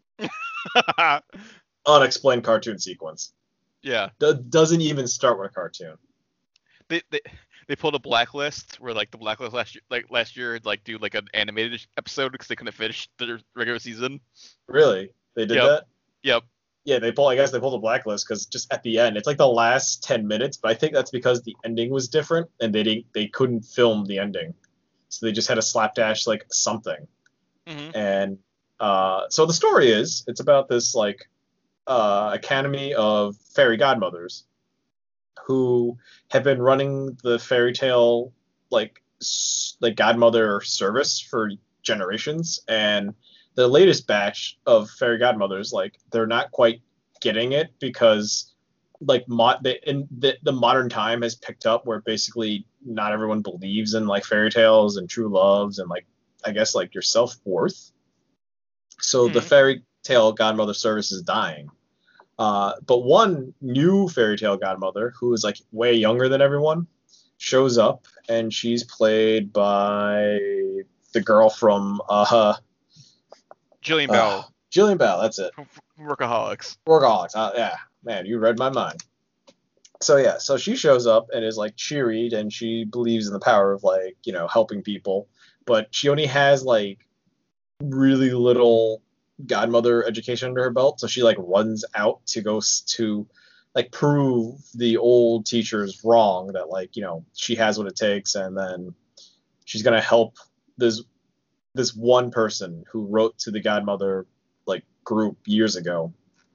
Unexplained cartoon sequence. Yeah. D- doesn't even start with a cartoon. They, they they pulled a Blacklist where like the Blacklist last year, like last year, had, like do like an animated episode because they couldn't finish their regular season. Really? They did Yep. that? Yep. Yeah, they pull. I guess they pulled a Blacklist because just at the end, it's like the last ten minutes. But I think that's because the ending was different and they didn't, they couldn't film the ending, so they just had to slapdash like something. Mm-hmm. And uh, so the story is, it's about this like uh, academy of fairy godmothers who have been running the fairy tale like s- like godmother service for generations, and the latest batch of fairy godmothers, like they're not quite getting it because like mo- the, in the, the modern time has picked up where basically not everyone believes in like fairy tales and true loves and like I guess like your self-worth. So the Mhm. fairy tale godmother service is dying. Uh, but one new fairy tale godmother who is like way younger than everyone shows up, and she's played by the girl from uh, Jillian uh Bell Jillian Bell. That's it. from from Workaholics. Workaholics. Uh, yeah, man, you read my mind. So yeah, so she shows up and is like cheeried, and she believes in the power of like you know helping people, but she only has like really little godmother education under her belt, so she like runs out to go s- to like prove the old teachers wrong, that like, you know, she has what it takes, and then she's gonna help this this one person who wrote to the godmother like group years ago,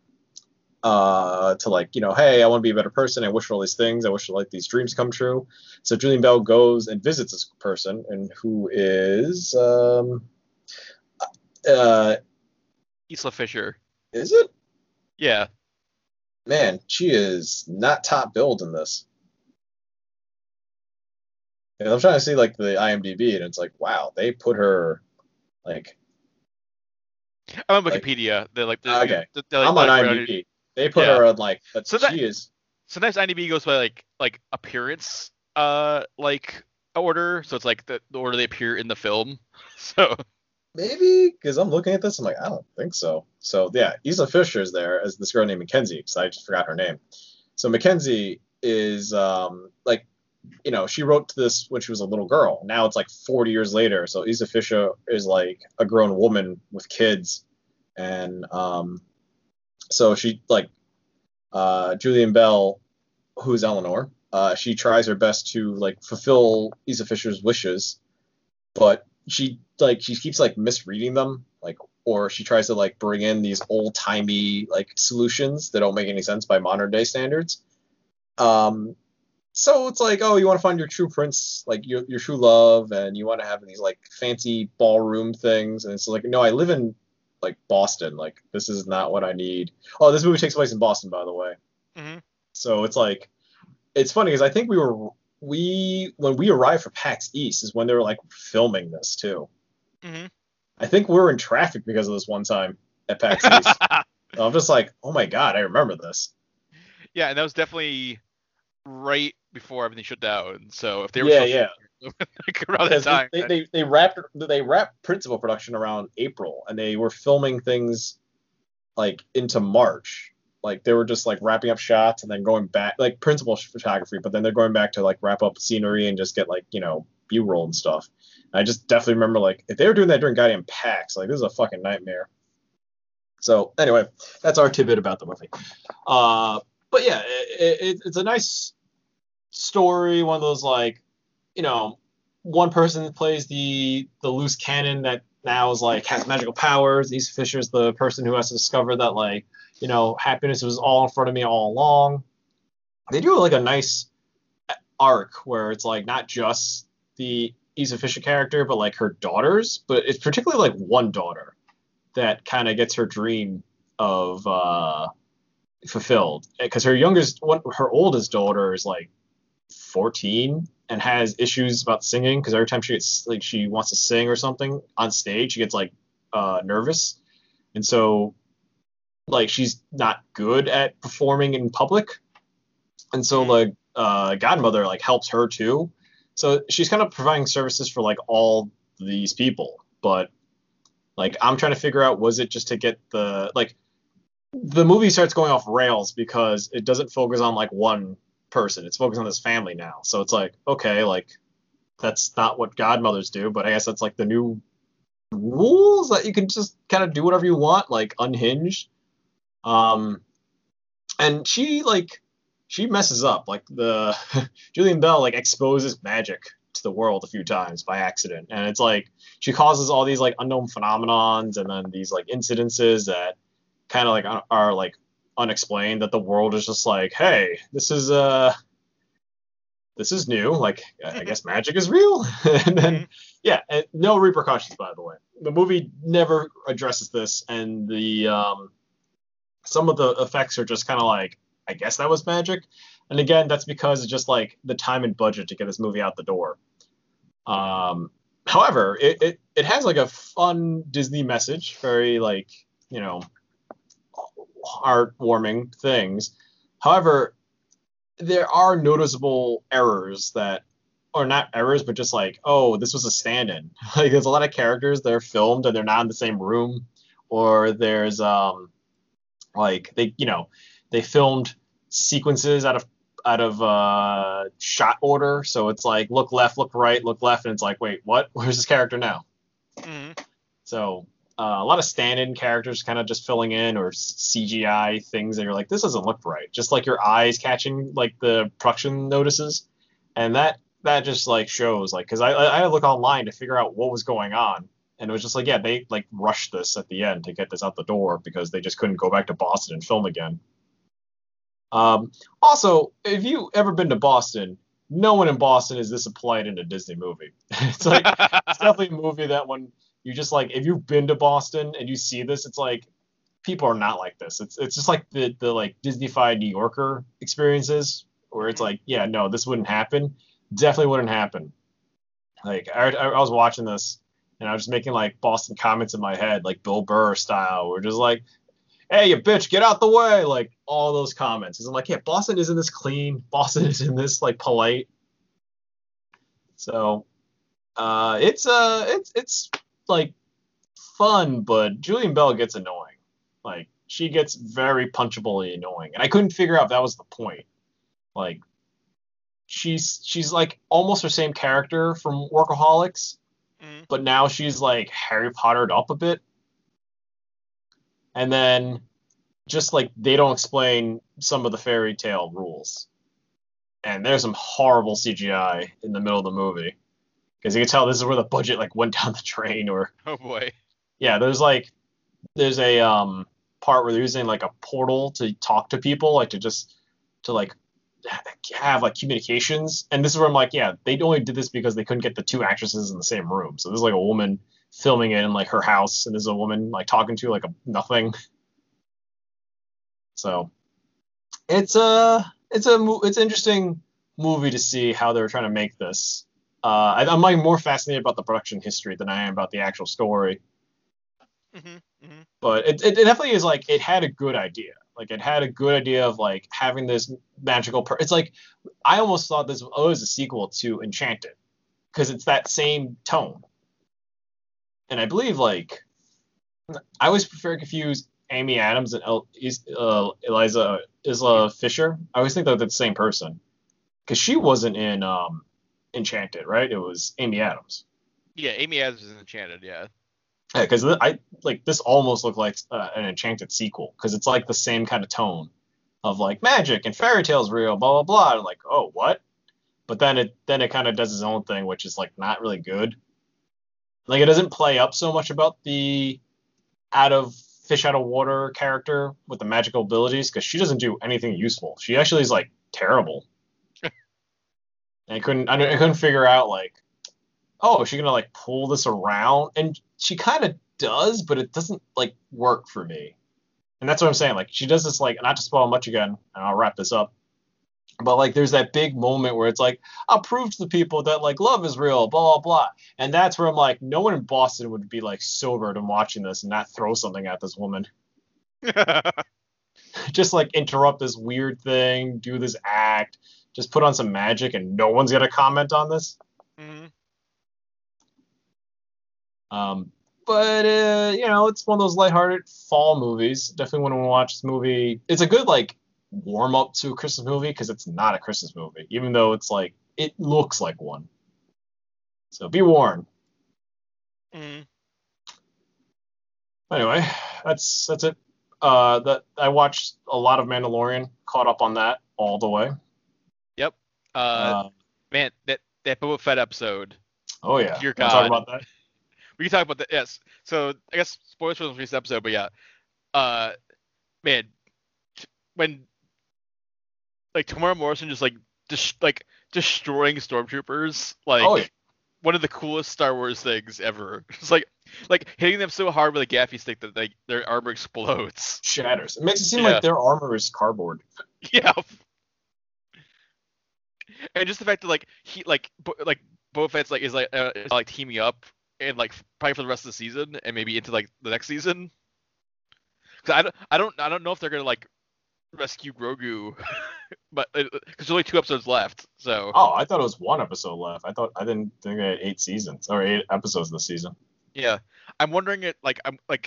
uh to like, you know, hey, I want to be a better person, I wish for all these things, I wish like these dreams come true. So Julian Bell goes and visits this person, and who is um uh Isla Fisher. is it? Yeah. Man, she is not top billed in this. And I'm trying to see like the IMDb, and it's like, wow, they put her like, I'm on Like- Wikipedia. They're like the, okay, the, they're, like, I'm on like, IMDb. They put Yeah. her on like, but So that- she is. Sometimes IMDb goes by like like appearance uh like order, so it's like the, the order they appear in the film. So Maybe, because I'm looking at this, I'm like, I don't think so. So yeah, Isla Fisher is there as this girl named Mackenzie, because I just forgot her name. So Mackenzie is um like, you know, she wrote this when she was a little girl. Now it's like forty years later, so Isla Fisher is like a grown woman with kids, and um, so she like uh Julian Bell, who's Eleanor, uh, she tries her best to like fulfill Isla Fisher's wishes, but she like she keeps like misreading them, like, or she tries to like bring in these old timey like solutions that don't make any sense by modern day standards. Um, so it's like, oh, you want to find your true prince, like your your true love, and you want to have these like fancy ballroom things, and it's like, no, I live in like Boston, like this is not what I need. Oh, this movie takes place in Boston, by the way. Mhm. So it's like, it's funny because I think we were we when we arrived for PAX East is when they were like filming this too. Mhm. I think we were in traffic because of this one time at PAX East. I'm just like, oh my god, I remember this. Yeah, and that was definitely right before everything shut down. So if they were Yeah, still yeah. like around that Because time, they, they they wrapped they wrapped principal production around April, and they were filming things like into March. Like they were just like wrapping up shots and then going back, like principal photography, but then they're going back to like wrap up scenery and just get like, you know, B-roll and stuff. And I just definitely remember like if they were doing that during goddamn PAX, like this is a fucking nightmare. So anyway, that's our tidbit about the movie. Uh, but yeah, it, it, it's a nice story. One of those like, you know, one person plays the the loose cannon that now is like has magical powers. Isla Fisher's the person who has to discover that like, you know, happiness was all in front of me all along. They do like a nice arc where it's like not just the Isla Fisher character, but like her daughters. But it's particularly like one daughter that kind of gets her dream of uh, fulfilled, because her youngest, one, her oldest daughter is like fourteen and has issues about singing, because every time she gets like she wants to sing or something on stage, she gets like uh, nervous, and so like she's not good at performing in public, and so like uh, godmother like helps her too. So she's kind of providing services for like all these people, but like I'm trying to figure out, was it just to get the like the movie starts going off rails because it doesn't focus on like one person, it's focused on this family now. So it's like, okay, like that's not what godmothers do, but I guess that's like the new rules that you can just kind of do whatever you want, like unhinged. Um, and she like she messes up, like the Julian Bell like exposes magic to the world a few times by accident, and it's like she causes all these like unknown phenomenons and then these like incidences that kind of like are, are like unexplained, that the world is just like, hey, this is uh this is new, like I guess magic is real. And then yeah, and no repercussions, by the way. The movie never addresses this, and the um some of the effects are just kind of like, I guess that was magic. And again, that's because it's just like the time and budget to get this movie out the door. Um, however, it, it, it has like a fun Disney message, very like, you know, heartwarming things. However, there are noticeable errors that, or not errors, but just like, oh, this was a stand-in. Like there's a lot of characters that are filmed and they're not in the same room, or there's um like they, you know, they filmed sequences out of out of uh, shot order, so it's like look left, look right, look left, and it's like, wait, what? Where's this character now? Mhm. So Uh, a lot of stand-in characters kind of just filling in or C G I things that you're like, this doesn't look right. Just like your eyes catching like the production notices, and that that just like shows like because I I had to look online to figure out what was going on, and it was just like yeah they like rushed this at the end to get this out the door because they just couldn't go back to Boston and film again. Um, also, if you ever been to Boston, no one in Boston is this polite in a Disney movie. It's like it's definitely a movie that when you just like if you've been to Boston and you see this, it's like people are not like this. It's it's just like the the like Disney-fied New Yorker experiences where it's like yeah no this wouldn't happen, definitely wouldn't happen. Like I I, I was watching this and I was just making like Boston comments in my head like Bill Burr style, where just like hey you bitch get out the way, like all those comments. Because I'm like yeah Boston isn't this clean, Boston isn't this like polite. So uh it's uh it's it's like fun, but Julian Bell gets annoying. Like she gets very punchable annoying, and I couldn't figure out if that was the point. Like she's she's like almost her same character from Workaholics, Mm. but now she's like Harry Pottered up a bit. And then just like they don't explain some of the fairy tale rules, and there's some horrible C G I in the middle of the movie. Because you can tell this is where the budget like went down the drain, or Oh boy. yeah, there's like there's a um part where they're using like a portal to talk to people, like to just to like have like communications, and this is where I'm like, yeah, they only did this because they couldn't get the two actresses in the same room. So there's like a woman filming it in like her house, and there's a woman like talking to like a nothing. So it's a it's a mo- it's an interesting movie to see how they're trying to make this. Uh, I, I'm like more fascinated about the production history than I am about the actual story. Mm-hmm. Mm-hmm. But it, it, it definitely is like it had a good idea. Like it had a good idea of like having this magical. Per- it's like I almost thought this was a sequel to Enchanted because it's that same tone. And I believe like I always prefer confuse Amy Adams and El- uh, Eliza Isla Fisher. I always think that they're the same person because she wasn't in um, Enchanted, right? It was Amy Adams. Yeah, Amy Adams is Enchanted. Yeah. Yeah, because I like this almost looked like uh, an Enchanted sequel because it's like the same kind of tone of like magic and fairy tales real, blah blah blah. And like, oh what? But then it then it kind of does its own thing, which is like not really good. Like it doesn't play up so much about the out of fish out of water character with the magical abilities because she doesn't do anything useful. She actually is like terrible. And I couldn't I, I couldn't figure out like, oh, is she gonna like pull this around? And she kind of does, but it doesn't like work for me. And that's what I'm saying. Like she does this like not to spoil much again, and I'll wrap this up. But like there's that big moment where it's like, I'll prove to the people that like love is real, blah blah blah. And that's where I'm like, no one in Boston would be like sobered and watching this and not throw something at this woman. Just like interrupt this weird thing, do this act, just put on some magic, and no one's gonna comment on this. Mm-hmm. Um, but uh, you know, it's one of those lighthearted fall movies. Definitely want to watch this movie. It's a good like warm up to a Christmas movie because it's not a Christmas movie, even though it's like it looks like one. So be warned. Mm-hmm. Anyway, that's that's it. Uh, that I watched a lot of Mandalorian, caught up on that all the way. Yep. Uh, Uh, man, that that Boba Fett episode. oh yeah, Dear Wanna talk God. about that. We can talk about that. Yes. So I guess spoilers for the recent episode, but yeah. Uh, man, t- when like Tamara Morrison just like just like destroying stormtroopers, like Oh yeah, one of the coolest Star Wars things ever. It's like like hitting them so hard with a gaffy stick that like their armor explodes. shatters. It makes it seem Yeah. like their armor is cardboard. Yeah. And just the fact that like he like Bo- like Boba Fett's like is like uh, is, like teaming up and like probably for the rest of the season and maybe into like the next season. Cause I don't I don't I don't know if they're gonna like rescue Grogu, but because there's only two episodes left. So Oh, I thought it was one episode left. I thought I didn't think they had eight seasons or eight episodes this season. yeah, I'm wondering it like I'm like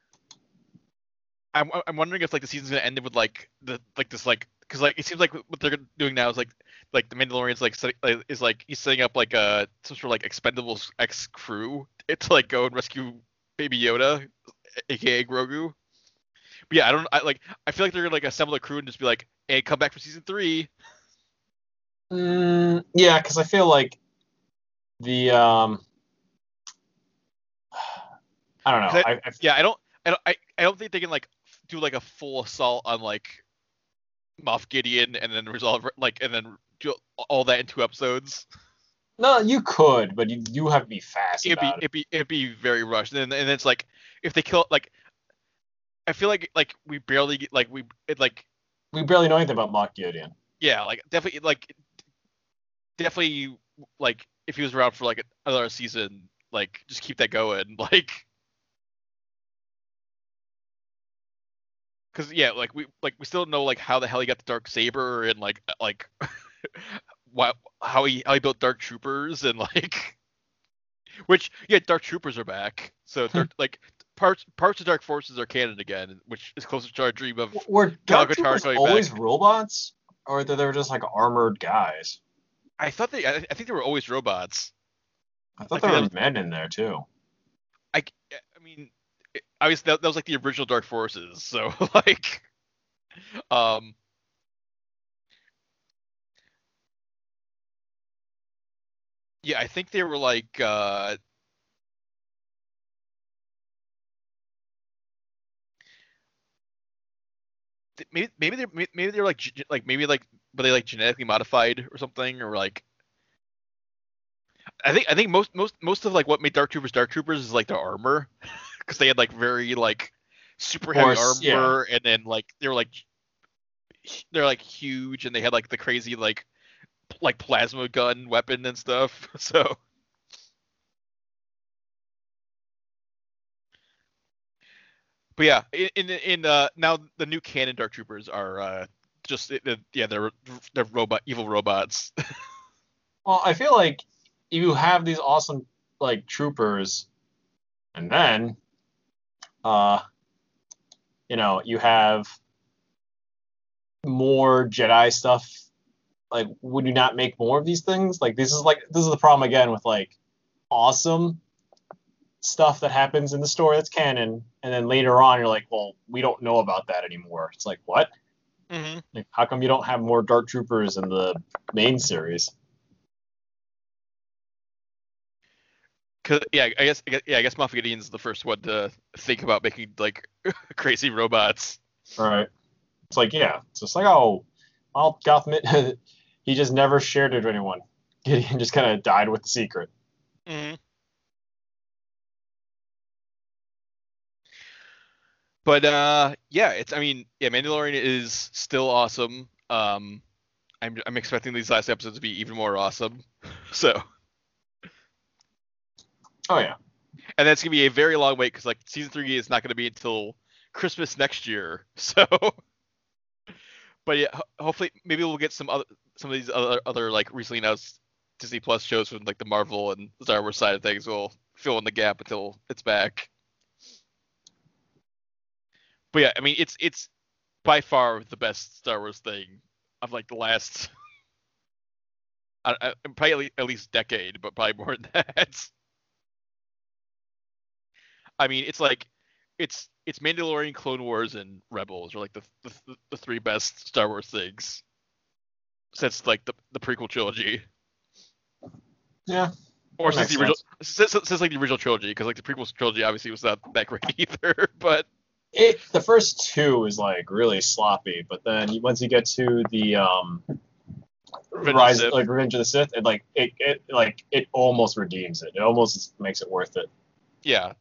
I'm I'm wondering if like the season's gonna end with like the like this like because like it seems like what they're doing now is like like the Mandalorian's like set, like, is like he's setting up like a some sort of like Expendables X crew to like go and rescue Baby Yoda, aka Grogu. But yeah, I don't I like I feel like they're gonna like assemble a crew and just be like, hey, come back for season three. Mm, yeah, because I feel like the um, I don't know. 'Cause I- I, I, Yeah, I don't I don't I, I don't think they can like do like a full assault on like Moff Gideon and then resolve like and then do all that in two episodes. no, you could, but you you have to be fast It'd be about it. it'd be it'd be very rushed. And then and then it's like if they kill like I feel like like we barely get like we it like We barely know anything about Moff Gideon. yeah like definitely like definitely like if he was around for like another season like just keep that going like because yeah like we like we still don't know like how the hell he got the dark saber and like like why how he how he built dark troopers and like which yeah dark troopers are back so dark, like parts parts of dark forces are canon again which is closer to our dream of Were Dark Gal Gadot Troopers going always back. robots, or that they were just like armored guys? I thought they I, I think they were always robots. I thought Like, there they were had- men in there too. I, I mean, it- obviously that, that was like the original Dark Forces, so like, um, yeah, I think they were like, uh, th- maybe maybe they're may- maybe they're like ge- like maybe like were they like genetically modified or something or like I think I think most most most of like what made Dark Troopers Dark Troopers is like their armor because they had like very like super heavy Or s- yeah. armor and then like they were like they're like huge and they had like the crazy like like plasma gun weapon and stuff. So but yeah, in in, in uh now the new canon Dark Troopers are uh just uh, yeah they're they're robot evil robots. Well, I feel like you have these awesome like troopers, and then, uh, you know, you have more Jedi stuff. Like, would you not make more of these things? Like, this is like this is the problem again with like awesome stuff that happens in the story that's canon, and then later on you're like, well, we don't know about that anymore. It's like, what? Mm-hmm. Like, how come you don't have more Dark Troopers in the main series? Cause yeah, I guess I guess- yeah, I guess Moff Gideon's the first one to think about making like crazy robots. Right. It's like, yeah, it's just like, oh, I'll Gotham it. He just never shared it with anyone. Gideon just kind of died with the secret. Mm-hmm. But uh, yeah, it's I mean, yeah, Mandalorian is still awesome. Um, I'm I'm expecting these last episodes to be even more awesome. So, Oh, yeah. and that's gonna be a very long wait because like season three is not gonna be until Christmas next year. So, but yeah, ho- hopefully maybe we'll get some other some of these other other like recently announced Disney Plus shows from like the Marvel and Star Wars side of things will fill in the gap until it's back. But yeah, I mean it's it's by far the best Star Wars thing of like the last I, I, probably at least, at least decade, but probably more than that. I mean, it's like it's it's Mandalorian, Clone Wars, and Rebels are like the the, the three best Star Wars things since like the the prequel trilogy, Yeah. or That since makes the original since, since since, like the original trilogy, because like the prequel trilogy obviously was not that great either. But It the first two is like really sloppy, but then once you get to the um Revenge of the Rise Sith. like Revenge of the Sith, it like it, it like it almost redeems it. It almost makes it worth it. yeah.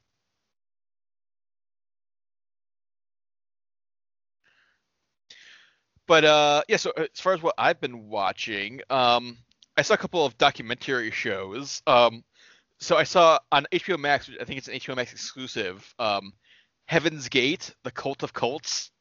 But uh, yeah. So as far as what I've been watching, um, I saw a couple of documentary shows. Um, so I saw on H B O Max, I think it's an H B O Max exclusive, um, Heaven's Gate: The Cult of Cults.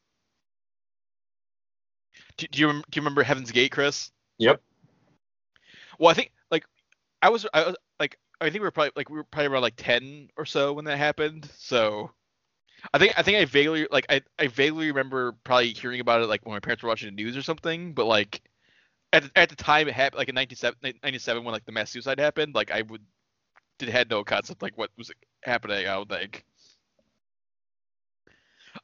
Do, do you rem- do you remember Heaven's Gate, Chris? Yep. Well, I think like I was I was like I think we were probably like we were probably around like ten or so when that happened. So I think I think I vaguely like I, I vaguely remember probably hearing about it like when my parents were watching the news or something. But like at the, at the time it happened like in ninety-seven, ninety-seven when like the mass suicide happened, like I would did had no concept like what was happening. I don't think.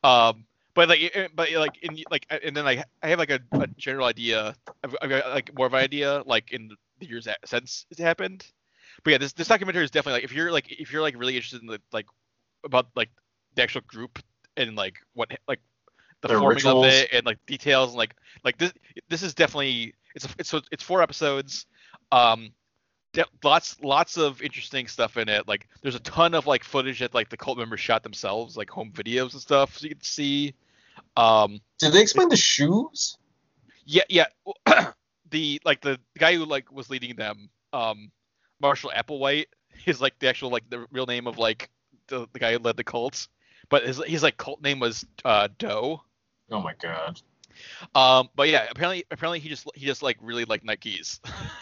Um, but like, it- but like in like, and then like I have like a, a general idea. I've, I've got like more of an idea like in the years a- since it happened. But yeah, this this documentary is definitely like if you're like if you're like really interested in the like about like the actual group and like what like the Their forming rituals. of it and like details and like like this this is definitely it's a, it's so it's four episodes. Um, de- lots lots of interesting stuff in it. Like there's a ton of like footage that like the cult members shot themselves, like home videos and stuff, so you can see. Um, Did they explain the shoes? yeah, yeah. the like the, the guy who like was leading them, um, Marshall Applewhite, is like the actual like the real name of like the, the guy who led the cult, but his his like cult name was uh, Doe. Oh my god. Um, but yeah, apparently apparently he just he just like really liked Nikes.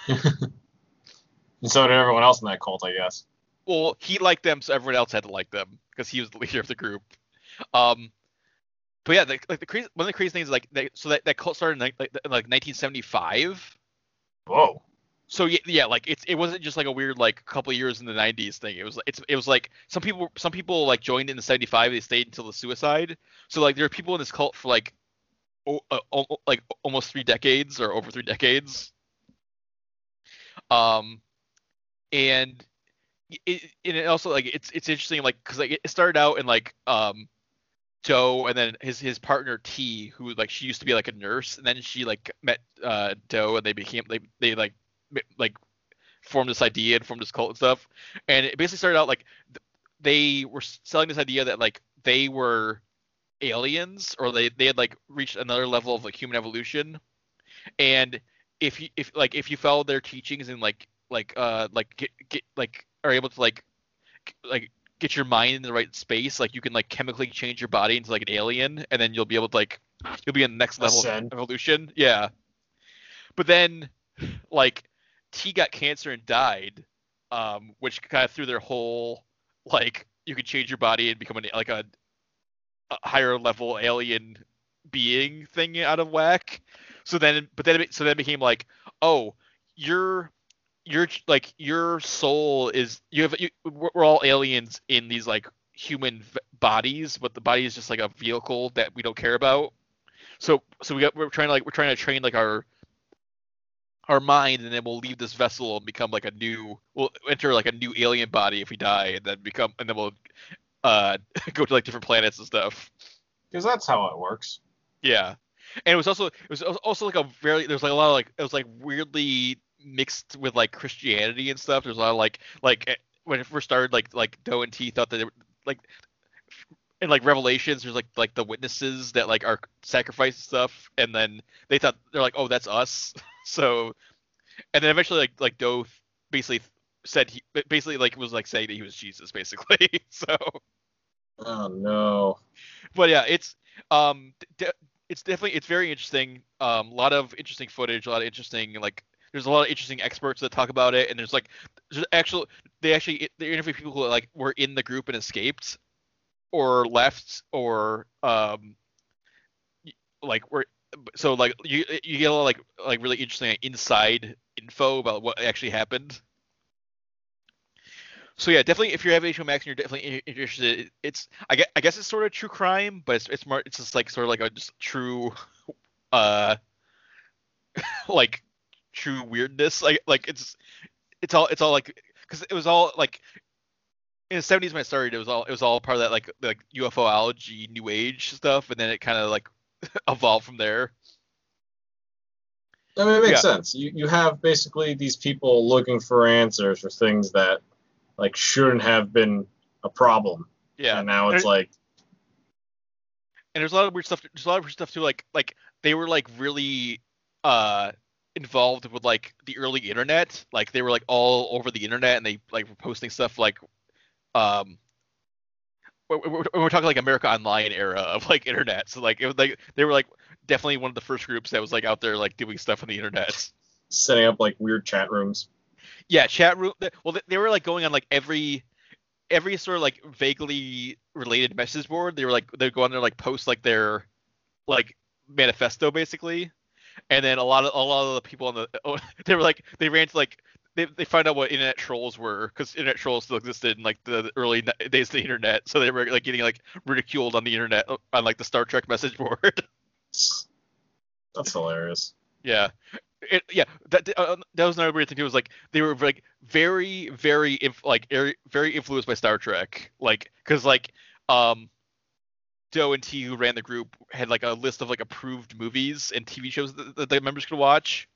And so did everyone else in that cult, I guess. Well, he liked them, so everyone else had to like them because he was the leader of the group. Um, but yeah, the, like the crazy one of the crazy things is like they, so that, that cult started in like, like, in like nineteen seventy-five. Whoa. So yeah, yeah, like it's it wasn't just like a weird like couple of years in the nineties thing. It was it's it was like some people some people like joined in the seventy-five. They stayed until the suicide. So like there are people in this cult for like o- uh, o- like almost three decades or over three decades. Um, and it, and it also like it's it's interesting like because like it started out in like um Doe and then his his partner T, who like she used to be like a nurse, and then she like met uh Doe and they became they they like m- like formed this idea and formed this cult and stuff. And it basically started out like th- they were selling this idea that like they were aliens or they they had like reached another level of like human evolution. And if you if like if you follow their teachings and like like uh like get, get like are able to like like get your mind in the right space, like you can like chemically change your body into like an alien, and then you'll be able to like you'll be in the next level Ascend. of evolution. Yeah. But then like T got cancer and died, um, which kind of threw their whole like you could change your body and become an, like a, a higher level alien being thing out of whack. So then, but then, it, so then it became like, oh, you're, you're like your soul is you have you, we're we're all aliens in these like human v- bodies, but the body is just like a vehicle that we don't care about. So, so we got we're trying to like we're trying to train like our our mind, and then we'll leave this vessel and become like a new we'll enter like a new alien body if we die, and then become and then we'll uh go to like different planets and stuff. Because that's how it works. Yeah, and it was also it was al- also like a very there's like a lot of like it was like weirdly mixed with like Christianity and stuff. There's a lot of like like eh, when it first started like like Doe and T thought that they were, like in like Revelations there's like like the witnesses that like are sacrifice and stuff, and then they thought they're like oh that's us. So and then eventually like like Doe basically said he basically like was like saying that he was Jesus basically. So Oh no. but yeah, it's um de- it's definitely it's very interesting. Um, a lot of interesting footage, a lot of interesting like there's a lot of interesting experts that talk about it, and there's like there's actual they actually they interview people who like were in the group and escaped or left or um like were so like you you get a lot of like like really interesting inside info about what actually happened. So yeah, definitely if you're having H B O Max and you're definitely in- interested, it's I guess, I guess it's sort of true crime, but it's it's more it's just like sort of like a just true, uh, like true weirdness. Like like it's it's all it's all like because it was all like in the seventies when it started, it was all it was all part of that like like UFOlogy, New Age stuff, and then it kind of like evolved from there. I mean, it makes Yeah. sense. You you have basically these people looking for answers for things that like shouldn't have been a problem. Yeah, And now it's And- like, and there's a lot of weird stuff. There's a lot of weird stuff too. Like like they were like really uh involved with like the early internet. Like they were like all over the internet, and they like were posting stuff like um. We're, we're, we're talking like America Online era of like internet. So like it was like they were like definitely one of the first groups that was like out there like doing stuff on the internet. setting up like weird chat rooms. Yeah, chat room. Well, they, they were like going on like every every sort of like vaguely related message board. They were like they'd go on there like post like their like manifesto basically, and then a lot of a lot of the people on the oh, they were like they ran to like they they find out what internet trolls were, because internet trolls still existed in like the, the early n- days of the internet, so they were like getting like ridiculed on the internet on like the Star Trek message board. That's hilarious. Yeah. It, yeah, that uh, that was another weird thing too. Was like they were like very, very inf- like very, very influenced by Star Trek, like because like um, Doe and T, who ran the group, had like a list of like approved movies and T V shows that, that the members could watch.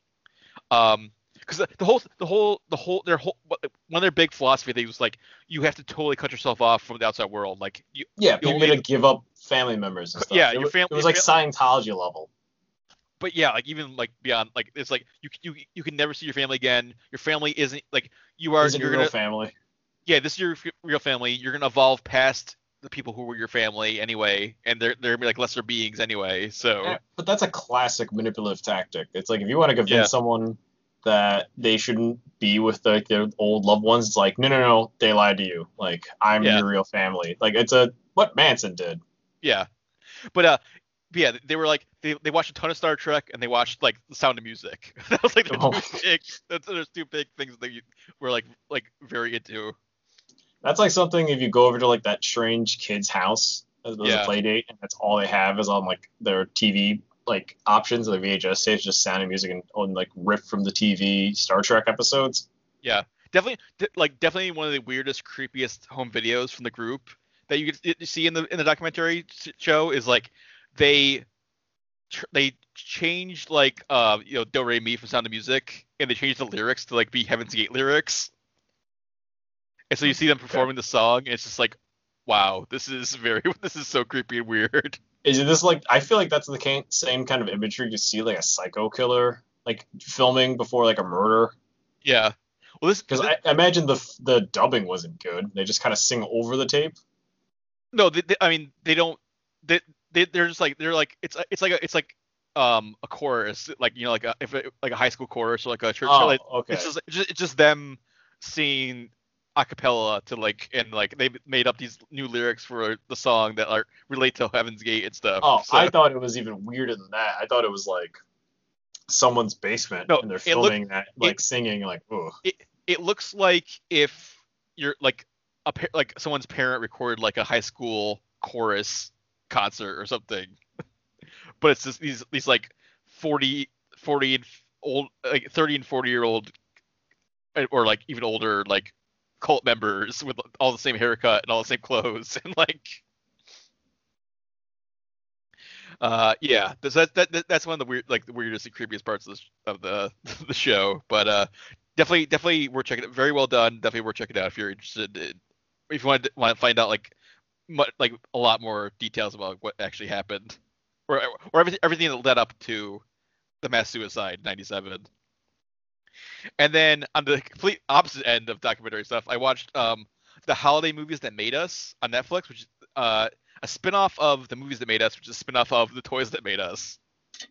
Um, because the, the whole, the whole, the whole, their whole one of their big philosophy things was like you have to totally cut yourself off from the outside world. Like you, Yeah, you people only- to give up family members and stuff. Yeah, it, your wa- family- It was like your Scientology level. But yeah, like even like beyond, like it's like you you you can never see your family again. Your family isn't like you are. Isn't you're your real gonna, family. yeah, this is your f- real family. You're gonna evolve past the people who were your family anyway, and they're they're gonna be like lesser beings anyway. So Yeah, but that's a classic manipulative tactic. It's like if you want to convince Yeah. someone that they shouldn't be with like their old loved ones, it's like no, no, no, they lied to you. Like I'm Yeah. your real family. Like it's a what Manson did. yeah, but uh, but yeah, they were like they, they watched a ton of Star Trek and they watched like The Sound of Music. That was like the Oh. two big. That's there's two big things that you were like like very into. That's like something if you go over to like that strange kid's house as, as Yeah. a play date, and that's all they have is on like their T V like options, like V H S tapes, just Sound of Music and on like rip from the T V Star Trek episodes. Yeah, definitely, de- like definitely one of the weirdest, creepiest home videos from the group that you get to see in the in the documentary s- show is like they tr- they changed like uh you know Do Re Mi from Sound of Music, and they changed the lyrics to like be Heaven's Gate lyrics, and so you see them performing the song, and it's just like, wow, this is very this is so creepy and weird. Is it this like I feel like that's the ca- same kind of imagery you see like a psycho killer like filming before like a murder. Yeah, well this Because I, I imagine the f- the dubbing wasn't good. They just kind of sing over the tape. no, they, they, I mean they don't they, they they're just like they're like it's it's like a, it's like um a chorus, like you know like a if it, like a high school chorus or like a church Oh, like, okay. it's just it's just, it's just them singing a cappella to like and like they made up these new lyrics for the song that are relate to Heaven's Gate and stuff. Oh, so, I thought it was even weirder than that. I thought it was like someone's basement No, and they're it looked- filming that like it- singing like ooh. it it looks like if you're like a pa- like someone's parent recorded like a high school chorus concert or something, but it's just these these like forty, forty and f- old like thirty and forty year old or like even older like cult members with all the same haircut and all the same clothes and like uh yeah that's that, that that's one of the weird like the weirdest and creepiest parts of the of the the show, but uh definitely definitely worth checking it. Very well done. Definitely worth checking it out if you're interested in, if you want to, want to find out like mu- like a lot more details about what actually happened or or everything everything that led up to the mass suicide in ninety-seven. And then on the complete opposite end of documentary stuff, I watched um, the Holiday Movies That Made Us on Netflix, which is uh, a spinoff of the Movies That Made Us, which is a spinoff of the Toys That Made Us.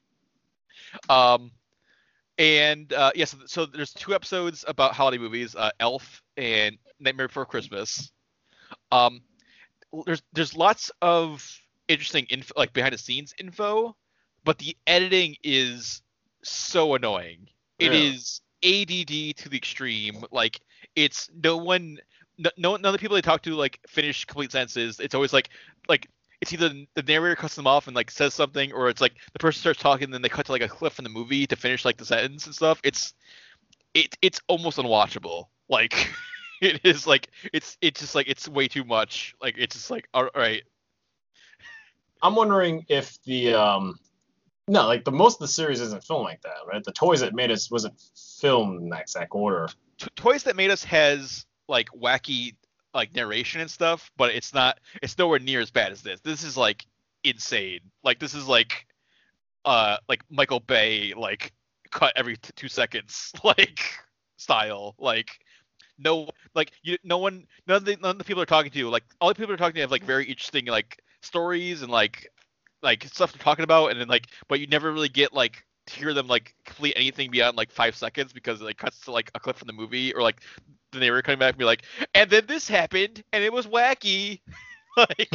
Um, and uh, yes, yeah, so, so there's two episodes about holiday movies, uh, Elf and Nightmare Before Christmas. Um, there's there's lots of interesting info, like behind the scenes info, but the editing is so annoying. It Really? is A D D to the extreme. Like it's no one, no, no none of the people they talk to like finish complete sentences. It's always like like it's either the narrator cuts them off and like says something, or it's like the person starts talking and then they cut to like a clip from the movie to finish like the sentence and stuff. It's it it's almost unwatchable. Like it is like it's it's just like it's way too much. Like it's just like all right. I'm wondering if the um no, like the most of the series isn't filmed like that, right? The Toys That Made Us wasn't filmed in that exact order. T- Toys That Made Us has like wacky like narration and stuff, but it's not it's nowhere near as bad as this. This is like insane. Like this is like uh like Michael Bay like cut every t- two seconds like style. Like no like you no one none of the none of the people are talking to you like all the people are talking to you have like very interesting like stories and like like stuff they're talking about, and then like but you never really get like to hear them like complete anything beyond like five seconds because it like cuts to like a clip from the movie or like the narrator coming back and be like, and then this happened and it was wacky. Like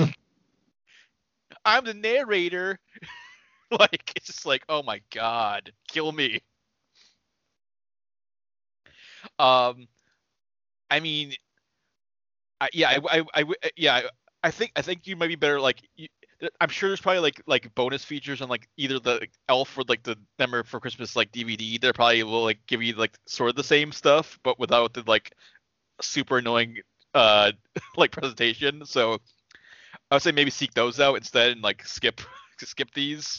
I'm the narrator. Like it's just like, oh my god, kill me. Um, I mean, I, yeah, I, I, I, yeah, I, I think I think you might be better. Like, you, I'm sure there's probably like like bonus features on like either the Elf or like the Nightmare Before Christmas like D V D. That probably will like give you like sort of the same stuff, but without the like super annoying uh like presentation. So I would say maybe seek those out instead and like skip skip these.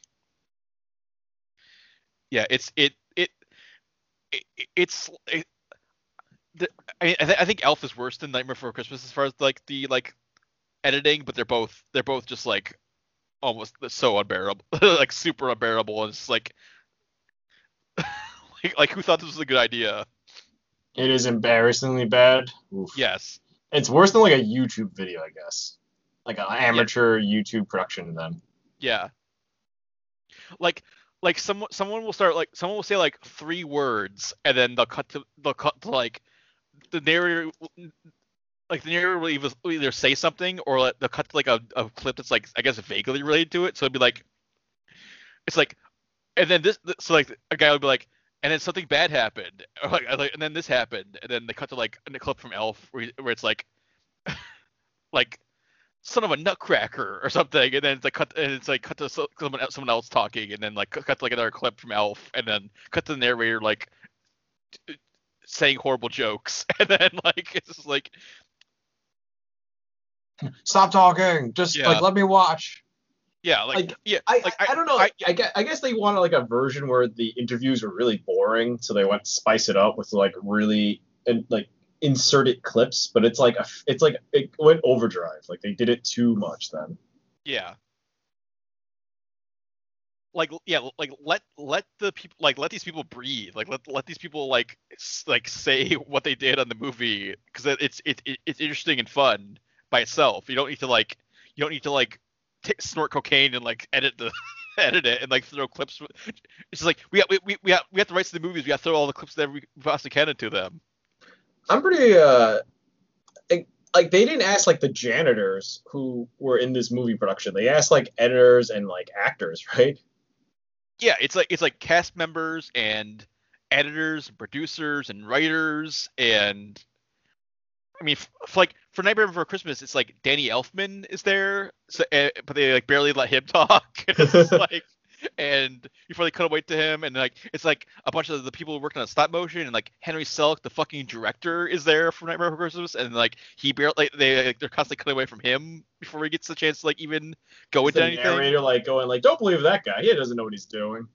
Yeah, it's it it, it it's it, the, I, I, th- I think Elf is worse than Nightmare Before Christmas as far as like the like editing, but they're both they're both just like almost so unbearable, like super unbearable, and it's like like, like who thought this was a good idea? It is embarrassingly bad. Oof. Yes, It's worse than like a YouTube video, I guess. Like an amateur YouTube production then. yeah. Like like someone someone will start like someone will say like three words and then they'll cut to they'll cut to like the narrator like the narrator will either, will either say something or like, they'll cut to like a, a clip that's like I guess vaguely related to it. So it'd be like it's like and then this so like a guy would be like and then something bad happened or like, like and then this happened and then they cut to like a clip from Elf where, where it's like like son of a nutcracker or something, and then it's like cut and it's like cut to someone else, someone else talking, and then like cut to like another clip from Elf, and then cut to the narrator like saying horrible jokes, and then like it's just like Stop talking. Just Yeah. like let me watch. yeah, like, Like, yeah, I, like I, I don't know. I, I, guess, I guess they wanted like a version where the interviews were really boring, so they went to spice it up with like really and like inserted clips. But it's like a, it's like it went overdrive. Like they did it too much then. yeah. Like yeah, like let let the people like let these people breathe. Like let let these people like s- like say what they did on the movie because it's it, it it's interesting and fun by itself. You don't need to like you don't need to like t- snort cocaine and like edit the edit it and like throw clips. It's just like we got, we we we have, we have the rights to the movies. We got to throw all the clips that we possibly can into them. I'm pretty uh, like, like they didn't ask like the janitors who were in this movie production. They asked like editors and like actors, right? Yeah, it's like it's like cast members and editors, and producers and writers and I mean, f- f- like for Nightmare Before Christmas, it's like Danny Elfman is there, so, uh, but they like barely let him talk. It's like, and before they cut away to him, and like it's like a bunch of the people working on stop motion, and like Henry Selick, the fucking director, is there for Nightmare Before Christmas, and like he barely like, they like, they're constantly cutting away from him before he gets the chance to like even go into The anything. narrator like going like, don't believe that guy. He doesn't know what he's doing.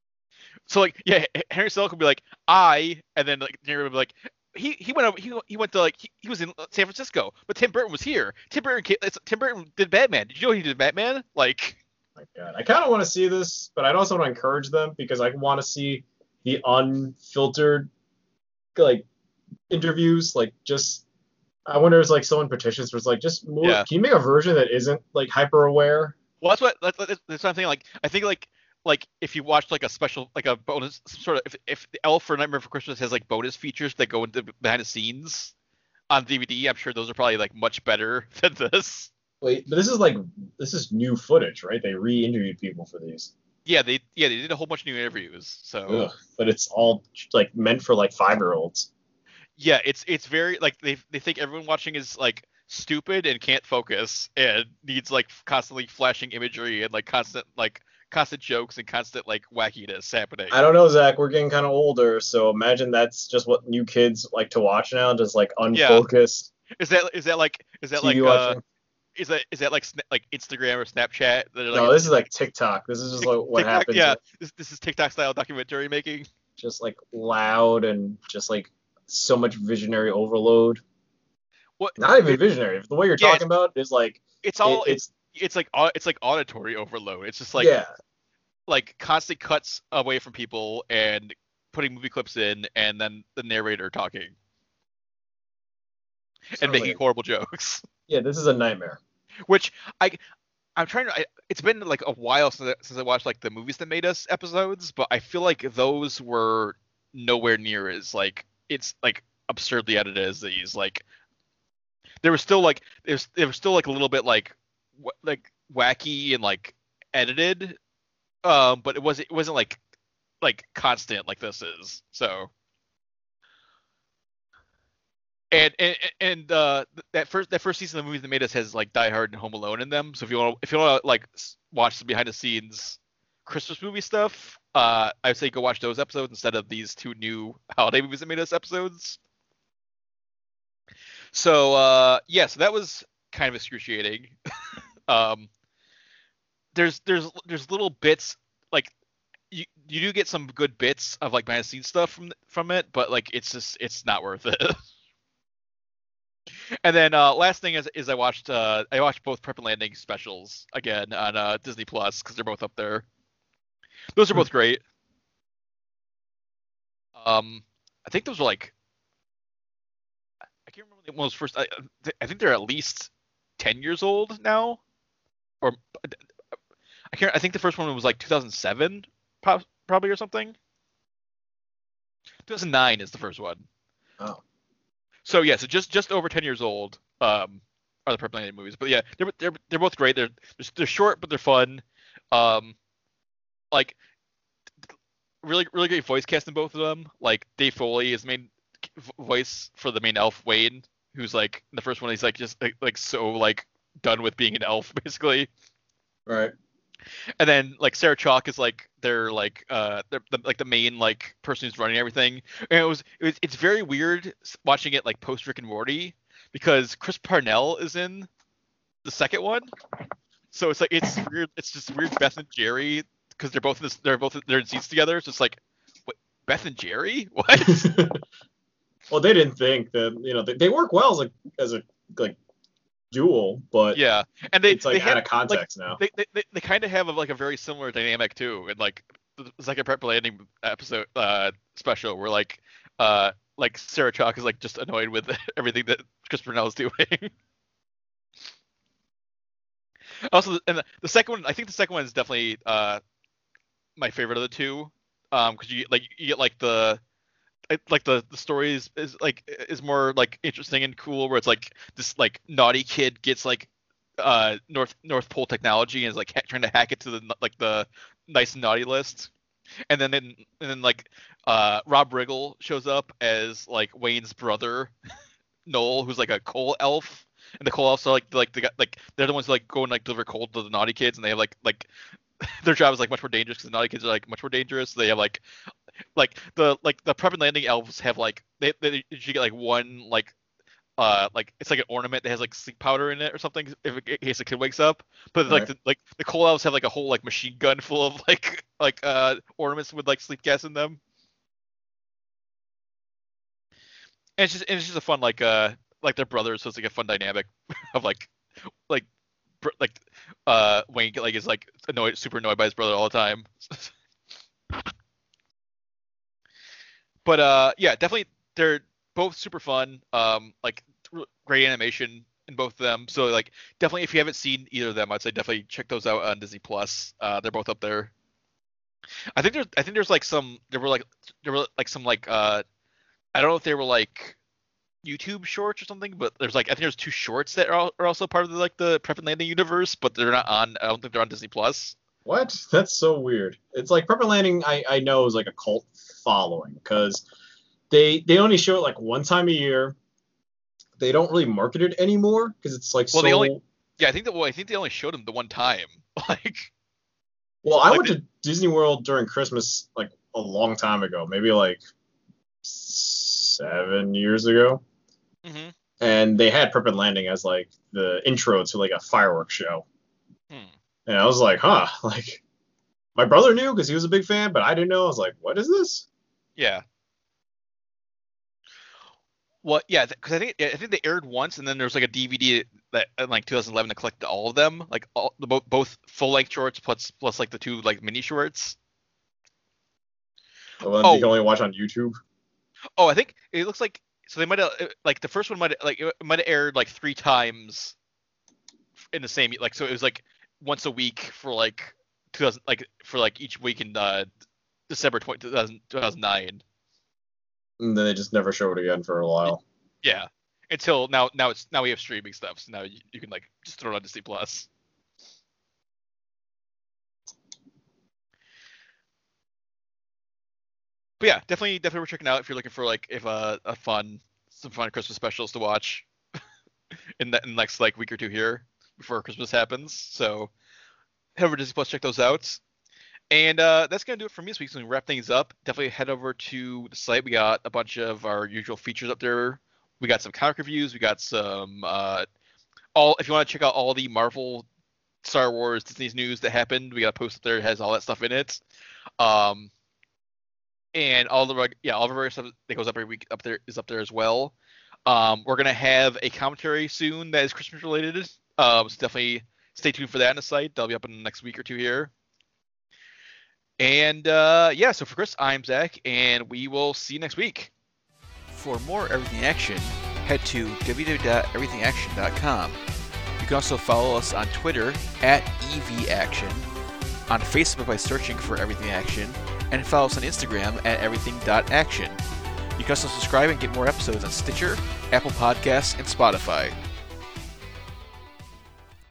So like yeah, H- Henry Selick would be like I, and then like the narrator would be like. He he went over he, he went to like he, he was in San Francisco, but Tim Burton was here. Tim Burton ca- it's- Tim Burton did Batman. Did you know he did Batman? Like My God, I kind of want to see this, but I also want to encourage them because I want to see the unfiltered like interviews. Like just, I wonder if like someone petitions was like just more. Yeah. Can you make a version that isn't like hyper aware? well that's what that's, that's that's what I'm thinking. Like I think like like if you watched like a special like a bonus some sort of if if the Elf for Nightmare Before Christmas has like bonus features that go into behind the scenes on D V D, I'm sure those are probably like much better than this. Wait, but this is like this is new footage, right? They re-interviewed people for these. Yeah, they yeah they did a whole bunch of new interviews. So Ugh, but it's all like meant for like five-year-olds. yeah, it's it's very like they they think everyone watching is like stupid and can't focus and needs like constantly flashing imagery and like constant like constant jokes and constant like wackiness happening. I don't know, Zach. We're getting kind of older, so imagine that's just what new kids like to watch now, just like unfocused Is that is that like is that T V like uh, watching. is that is that like sna- like Instagram or Snapchat? That are, like, No, this is like TikTok. This is just like what TikTok, happens. Yeah, with this this is TikTok style documentary making. just like loud and just like so much visionary overload. What? Not even visionary. The way you're Yeah, talking about is like It's all it- it's it's like au- it's like auditory overload. It's just like yeah. like constant cuts away from people and putting movie clips in, and then the narrator talking and Sounds making like- horrible jokes. yeah, this is a nightmare. Which I I'm trying to. I, it's been like a while since I, since I watched like the Movies That Made Us episodes, but I feel like those were nowhere near as like it's like absurdly edited as these. Like there was still like there's there was still like a little bit like w- like wacky and like edited, um, but it wasn't it wasn't like like constant like this is. So And and and uh, that first that first season of the movies that made us has like Die Hard and Home Alone in them. So if you want if you want to like s- watch some behind the scenes Christmas movie stuff, uh, I would say go watch those episodes instead of these two new holiday movies that made us episodes. So uh, yeah, so that was kind of excruciating. um, there's there's there's little bits like you you do get some good bits of like behind the scenes stuff from from it, but like it's just it's not worth it. And then uh, last thing is is I watched uh, I watched both Prep and Landing specials again on uh, Disney Plus because they're both up there. Those are both great. Um, I think those were like I can't remember when one was first. I, I think they're at least ten years old now, or I can't. I think the first one was like two thousand seven, probably or something. two thousand nine is the first one. Oh. So yeah, so just just over ten years old um, are the Prep and Landing movies. But yeah, they're they're they're both great. They're they're short but they're fun. Um, like really really great voice cast in both of them. Like Dave Foley is main voice for the main elf Wayne, who's like in the first one he's like just like, like so like done with being an elf basically. Right. And then like Sarah Chalk is like their like uh they're, the, like the main like person who's running everything. And it was, it was it's very weird watching it like post Rick and Morty because Chris Parnell is in the second one. So it's like it's weird. It's just weird Beth and Jerry because they're both in this, they're both they're in seats together. So it's like what, Beth and Jerry? What? Well, they didn't think that you know they, they work well as a as a like duel, but yeah, and they it's like they out have, of context like, now. They they, they, they kind of have a, like a very similar dynamic too, and like the second Prep Landing episode uh special where like uh like Sarah Chalk is like just annoyed with everything that Chris Parnell is doing. Also, and the, the second one, I think the second one is definitely uh my favorite of the two, um because you get like you get like the like the the story is, is like is more like interesting and cool where it's like this like naughty kid gets like uh North North Pole technology and is like ha- trying to hack it to the like the nice and naughty list, and then and then like uh Rob Riggle shows up as like Wayne's brother Noel, who's like a coal elf, and the coal elves are like like the like they're the ones who like go and like deliver coal to the naughty kids, and they have like like their job is like much more dangerous because the naughty kids are like much more dangerous. So they have like like the like the Prep and Landing elves have like they they usually get like one like uh like it's like an ornament that has like sleep powder in it or something if in case the kid wakes up. But like Right. the like the coal elves have like a whole like machine gun full of like like uh ornaments with like sleep gas in them. And it's just and it's just a fun like uh like they're brothers, so it's like a fun dynamic of like like br- like uh Wayne like is like annoyed super annoyed by his brother all the time. But uh, yeah, definitely they're both super fun. Um, like r- great animation in both of them. So like definitely if you haven't seen either of them, I'd say definitely check those out on Disney Plus. Uh, they're both up there. I think there's I think there's like some there were like there were like some like uh I don't know if they were like YouTube shorts or something, but there's like I think there's two shorts that are, al- are also part of the, like the Prep and Landing universe, but they're not on. I don't think they're on Disney Plus. What? That's so weird. It's like Prep and Landing. I, I know is like a cult following because they they only show it like one time a year. They don't really market it anymore because it's like Well, so. they only yeah I think that well I think they only showed them the one time. Like Well, I like went the- to Disney World during Christmas like a long time ago, maybe like seven years ago, Mhm. and they had Prep and Landing as like the intro to like a fireworks show. Hmm. And I was like, huh, like my brother knew because he was a big fan, but I didn't know. I was like, what is this? Yeah. Well, yeah, because I think I think they aired once, and then there was like a D V D that in like two thousand eleven that collected all of them, like all the both both full length shorts plus plus like the two like mini shorts. The one Oh. you can only watch on YouTube. Oh, I think it looks like so they might have like the first one might like it might have aired like three times in the same like so it was like once a week for like two thousand like for like each week in uh, December twentieth, two thousand nine. And then they just never show it again for a while. Yeah, until now now it's now we have streaming stuff, so now you, you can like just throw it on Disney Plus. But yeah, definitely definitely worth checking out if you're looking for like if uh, a fun some fun Christmas specials to watch in the, in the next like week or two here before Christmas happens. So head over to Disney Plus, check those out. And uh, that's going to do it for me this week. So we can wrap things up. Definitely head over to the site. We got a bunch of our usual features up there. We got some comic reviews. We got some uh, all. If you want to check out all the Marvel, Star Wars, Disney's news that happened, we got a post up there that has all that stuff in it. Um, and all the yeah, all of our stuff that goes up every week up there is up there as well. Um, we're gonna have a commentary soon that is Christmas related. Um, so definitely stay tuned for that on the site. That'll be up in the next week or two here. And uh, yeah, so for Chris, I'm Zach, and we will see you next week. For more Everything Action, head to w w w dot everything action dot com. You can also follow us on Twitter at E V Action, on Facebook by searching for Everything Action, and follow us on Instagram at everything dot action. You can also subscribe and get more episodes on Stitcher, Apple Podcasts, and Spotify.